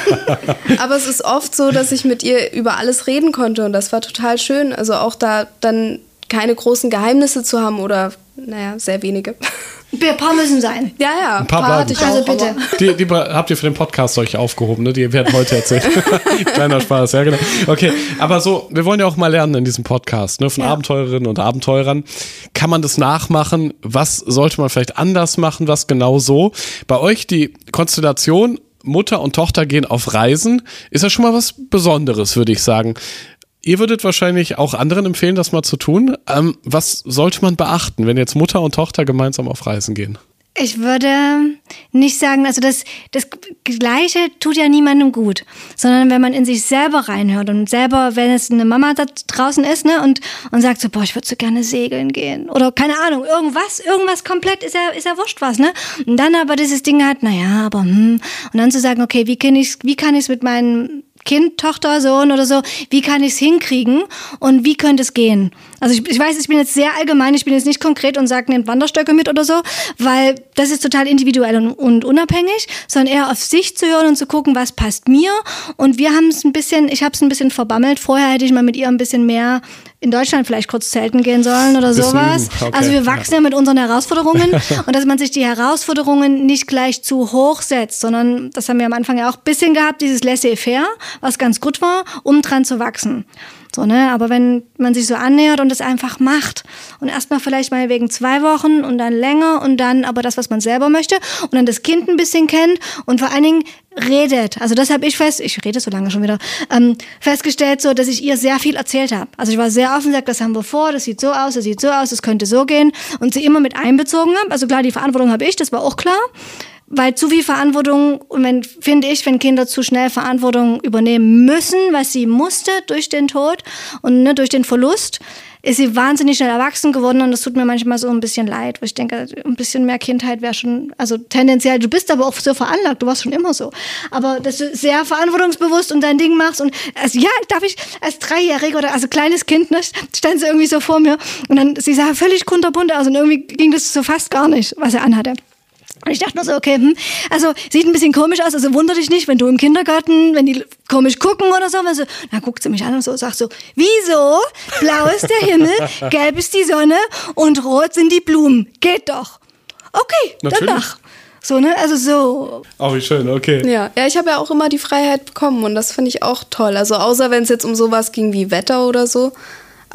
aber es ist oft so, dass ich mit ihr über alles reden konnte und das war total schön. Also auch da dann keine großen Geheimnisse zu haben oder, sehr wenige. Ein paar müssen sein. Ja, ein paar hatte ich auch. Also bitte. Die habt ihr für den Podcast euch aufgehoben, ne? Die werden heute erzählt. Kleiner Spaß, ja genau. Okay, aber so, wir wollen ja auch mal lernen in diesem Podcast, ne? Von Abenteurerinnen und Abenteurern. Kann man das nachmachen? Was sollte man vielleicht anders machen? Was genau so? Bei euch die Konstellation Mutter und Tochter gehen auf Reisen, ist ja schon mal was Besonderes, würde ich sagen. Ihr würdet wahrscheinlich auch anderen empfehlen, das mal zu tun. Was sollte man beachten, wenn jetzt Mutter und Tochter gemeinsam auf Reisen gehen? Ich würde nicht sagen, also das Gleiche tut ja niemandem gut, sondern wenn man in sich selber reinhört und selber, wenn es eine Mama da draußen ist, ne, und sagt so, ich würde so gerne segeln gehen oder keine Ahnung, irgendwas komplett ist ja wurscht was, ne? Und dann aber dieses Ding hat, und dann zu sagen, okay, wie kann ich's mit meinen Kind, Tochter, Sohn oder so, wie kann ich es hinkriegen und wie könnte es gehen? Also ich weiß, ich bin jetzt sehr allgemein, ich bin jetzt nicht konkret und sage, nehmt Wanderstöcke mit oder so, weil das ist total individuell und unabhängig, sondern eher auf sich zu hören und zu gucken, was passt mir. Und ich habe es ein bisschen verbammelt. Vorher hätte ich mal mit ihr ein bisschen mehr in Deutschland vielleicht kurz zelten gehen sollen oder sowas. Okay, also wir wachsen ja mit unseren Herausforderungen und dass man sich die Herausforderungen nicht gleich zu hoch setzt, sondern das haben wir am Anfang ja auch ein bisschen gehabt, dieses Laissez-faire, was ganz gut war, um dran zu wachsen. So, ne? Aber wenn man sich so annähert und es einfach macht und erstmal vielleicht mal wegen 2 Wochen und dann länger und dann aber das, was man selber möchte und dann das Kind ein bisschen kennt und vor allen Dingen redet. Also das habe ich rede so lange schon wieder, festgestellt, so, dass ich ihr sehr viel erzählt habe. Also ich war sehr offen, gesagt, das haben wir vor, das sieht so aus, das könnte so gehen und sie immer mit einbezogen habe. Also klar, die Verantwortung habe ich, das war auch klar. Weil zu viel Verantwortung, und wenn Kinder zu schnell Verantwortung übernehmen müssen, was sie musste durch den Tod und durch den Verlust, ist sie wahnsinnig schnell erwachsen geworden und das tut mir manchmal so ein bisschen leid, weil ich denke, ein bisschen mehr Kindheit wäre schon, also tendenziell, du bist aber auch so veranlagt, du warst schon immer so, aber dass du sehr verantwortungsbewusst und dein Ding machst und darf ich als 3-Jähriger oder also kleines Kind, ne, stand sie irgendwie so vor mir und dann, sie sah völlig kunterbunt aus und irgendwie ging das so fast gar nicht, was er anhatte. Und ich dachte nur so, okay, also sieht ein bisschen komisch aus, also wundere dich nicht, wenn du im Kindergarten, wenn die komisch gucken oder so, dann guckt sie mich an und so, sagt so, wieso? Blau ist der Himmel, gelb ist die Sonne und rot sind die Blumen. Geht doch. Okay, natürlich. Danach. So, ne, also so. Oh, wie schön, okay. Ja, ich habe ja auch immer die Freiheit bekommen und das finde ich auch toll. Also außer wenn es jetzt um sowas ging wie Wetter oder so.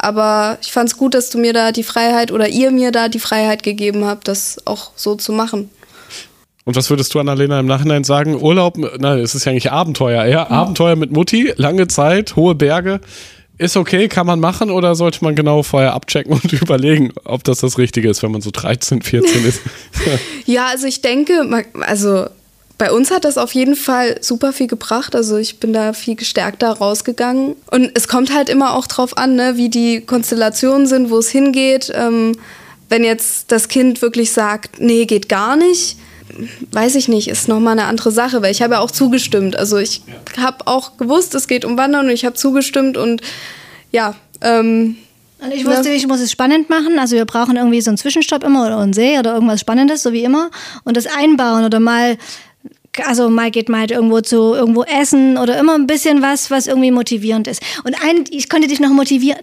Aber ich fand es gut, dass du mir da die Freiheit oder ihr mir da die Freiheit gegeben habt, das auch so zu machen. Und was würdest du, Annalena, im Nachhinein sagen? Urlaub, es ist ja eigentlich Abenteuer, eher Abenteuer mit Mutti, lange Zeit, hohe Berge. Ist okay, kann man machen oder sollte man genau vorher abchecken und überlegen, ob das Richtige ist, wenn man so 13, 14 ist? Ja, also ich denke, bei uns hat das auf jeden Fall super viel gebracht. Also ich bin da viel gestärkter rausgegangen. Und es kommt halt immer auch drauf an, ne, wie die Konstellationen sind, wo es hingeht. Wenn jetzt das Kind wirklich sagt, nee, geht gar nicht, weiß ich nicht, ist nochmal eine andere Sache, weil ich habe ja auch zugestimmt. Also ich habe auch gewusst, es geht um Wandern und ich habe zugestimmt und ja. Und ich wusste, ich muss es spannend machen. Also wir brauchen irgendwie so einen Zwischenstopp immer oder einen See oder irgendwas Spannendes, so wie immer. Und das einbauen oder mal geht mal halt irgendwo essen oder immer ein bisschen was irgendwie motivierend ist. Und ich konnte dich noch motivieren.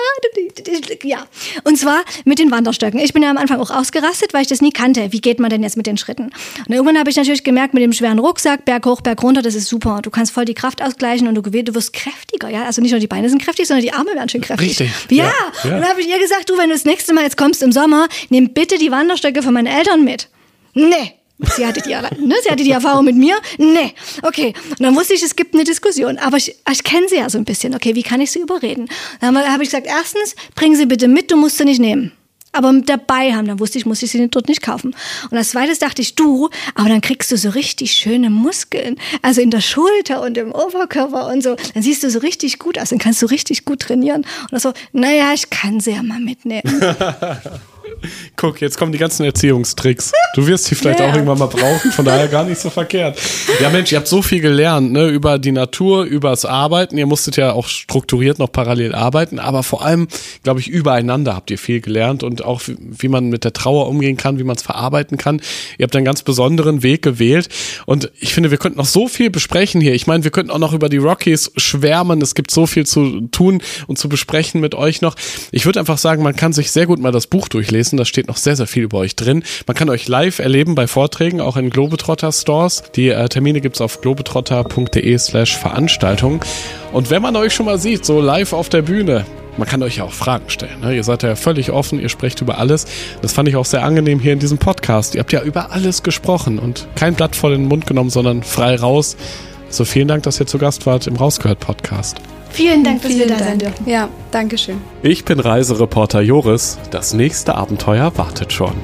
Ja. Und zwar mit den Wanderstöcken. Ich bin ja am Anfang auch ausgerastet, weil ich das nie kannte. Wie geht man denn jetzt mit den Schritten? Und irgendwann habe ich natürlich gemerkt, mit dem schweren Rucksack, Berg hoch, Berg runter, das ist super. Du kannst voll die Kraft ausgleichen und du wirst kräftiger. Ja? Also nicht nur die Beine sind kräftig, sondern die Arme werden schön kräftig. Richtig. Ja. Und dann habe ich ihr gesagt, du, wenn du das nächste Mal jetzt kommst im Sommer, nimm bitte die Wanderstöcke von meinen Eltern mit. Nee. Sie hatte die Erfahrung mit mir? Nee. Okay. Und dann wusste ich, es gibt eine Diskussion. Aber ich kenne sie ja so ein bisschen. Okay, wie kann ich sie überreden? Dann habe ich gesagt, erstens, bring sie bitte mit, du musst sie nicht nehmen. Aber dabei haben, dann wusste ich, muss ich sie dort nicht kaufen. Und als zweites dachte ich, aber dann kriegst du so richtig schöne Muskeln. Also in der Schulter und im Oberkörper und so. Dann siehst du so richtig gut aus, dann kannst du richtig gut trainieren. Und so, ich kann sie ja mal mitnehmen. Guck, jetzt kommen die ganzen Erziehungstricks. Du wirst die vielleicht auch irgendwann mal brauchen, von daher gar nicht so verkehrt. Ja Mensch, ihr habt so viel gelernt, ne, über die Natur, übers Arbeiten. Ihr musstet ja auch strukturiert noch parallel arbeiten, aber vor allem, glaube ich, übereinander habt ihr viel gelernt und auch wie man mit der Trauer umgehen kann, wie man es verarbeiten kann. Ihr habt einen ganz besonderen Weg gewählt und ich finde, wir könnten noch so viel besprechen hier. Ich meine, wir könnten auch noch über die Rockies schwärmen. Es gibt so viel zu tun und zu besprechen mit euch noch. Ich würde einfach sagen, man kann sich sehr gut mal das Buch durchlesen. Da steht noch sehr, sehr viel über euch drin. Man kann euch live erleben bei Vorträgen, auch in Globetrotter-Stores. Die Termine gibt's auf globetrotter.de/Veranstaltungen. Und wenn man euch schon mal sieht, so live auf der Bühne, man kann euch ja auch Fragen stellen. Ne? Ihr seid ja völlig offen, ihr sprecht über alles. Das fand ich auch sehr angenehm hier in diesem Podcast. Ihr habt ja über alles gesprochen und kein Blatt vor den Mund genommen, sondern frei raus. So, vielen Dank, dass ihr zu Gast wart im Rausgehört-Podcast. Vielen Dank, dass wir da sein dürfen. Ja, danke schön. Ich bin Reisereporter Joris. Das nächste Abenteuer wartet schon.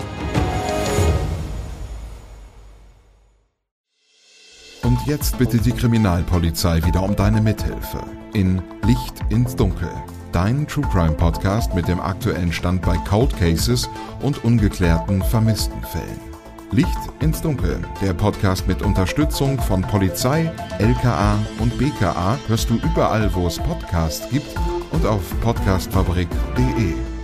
Und jetzt bitte die Kriminalpolizei wieder um deine Mithilfe. In Licht ins Dunkel. Dein True Crime Podcast mit dem aktuellen Stand bei Cold Cases und ungeklärten Vermisstenfällen. Licht ins Dunkel, der Podcast mit Unterstützung von Polizei, LKA und BKA hörst du überall, wo es Podcasts gibt und auf podcastfabrik.de.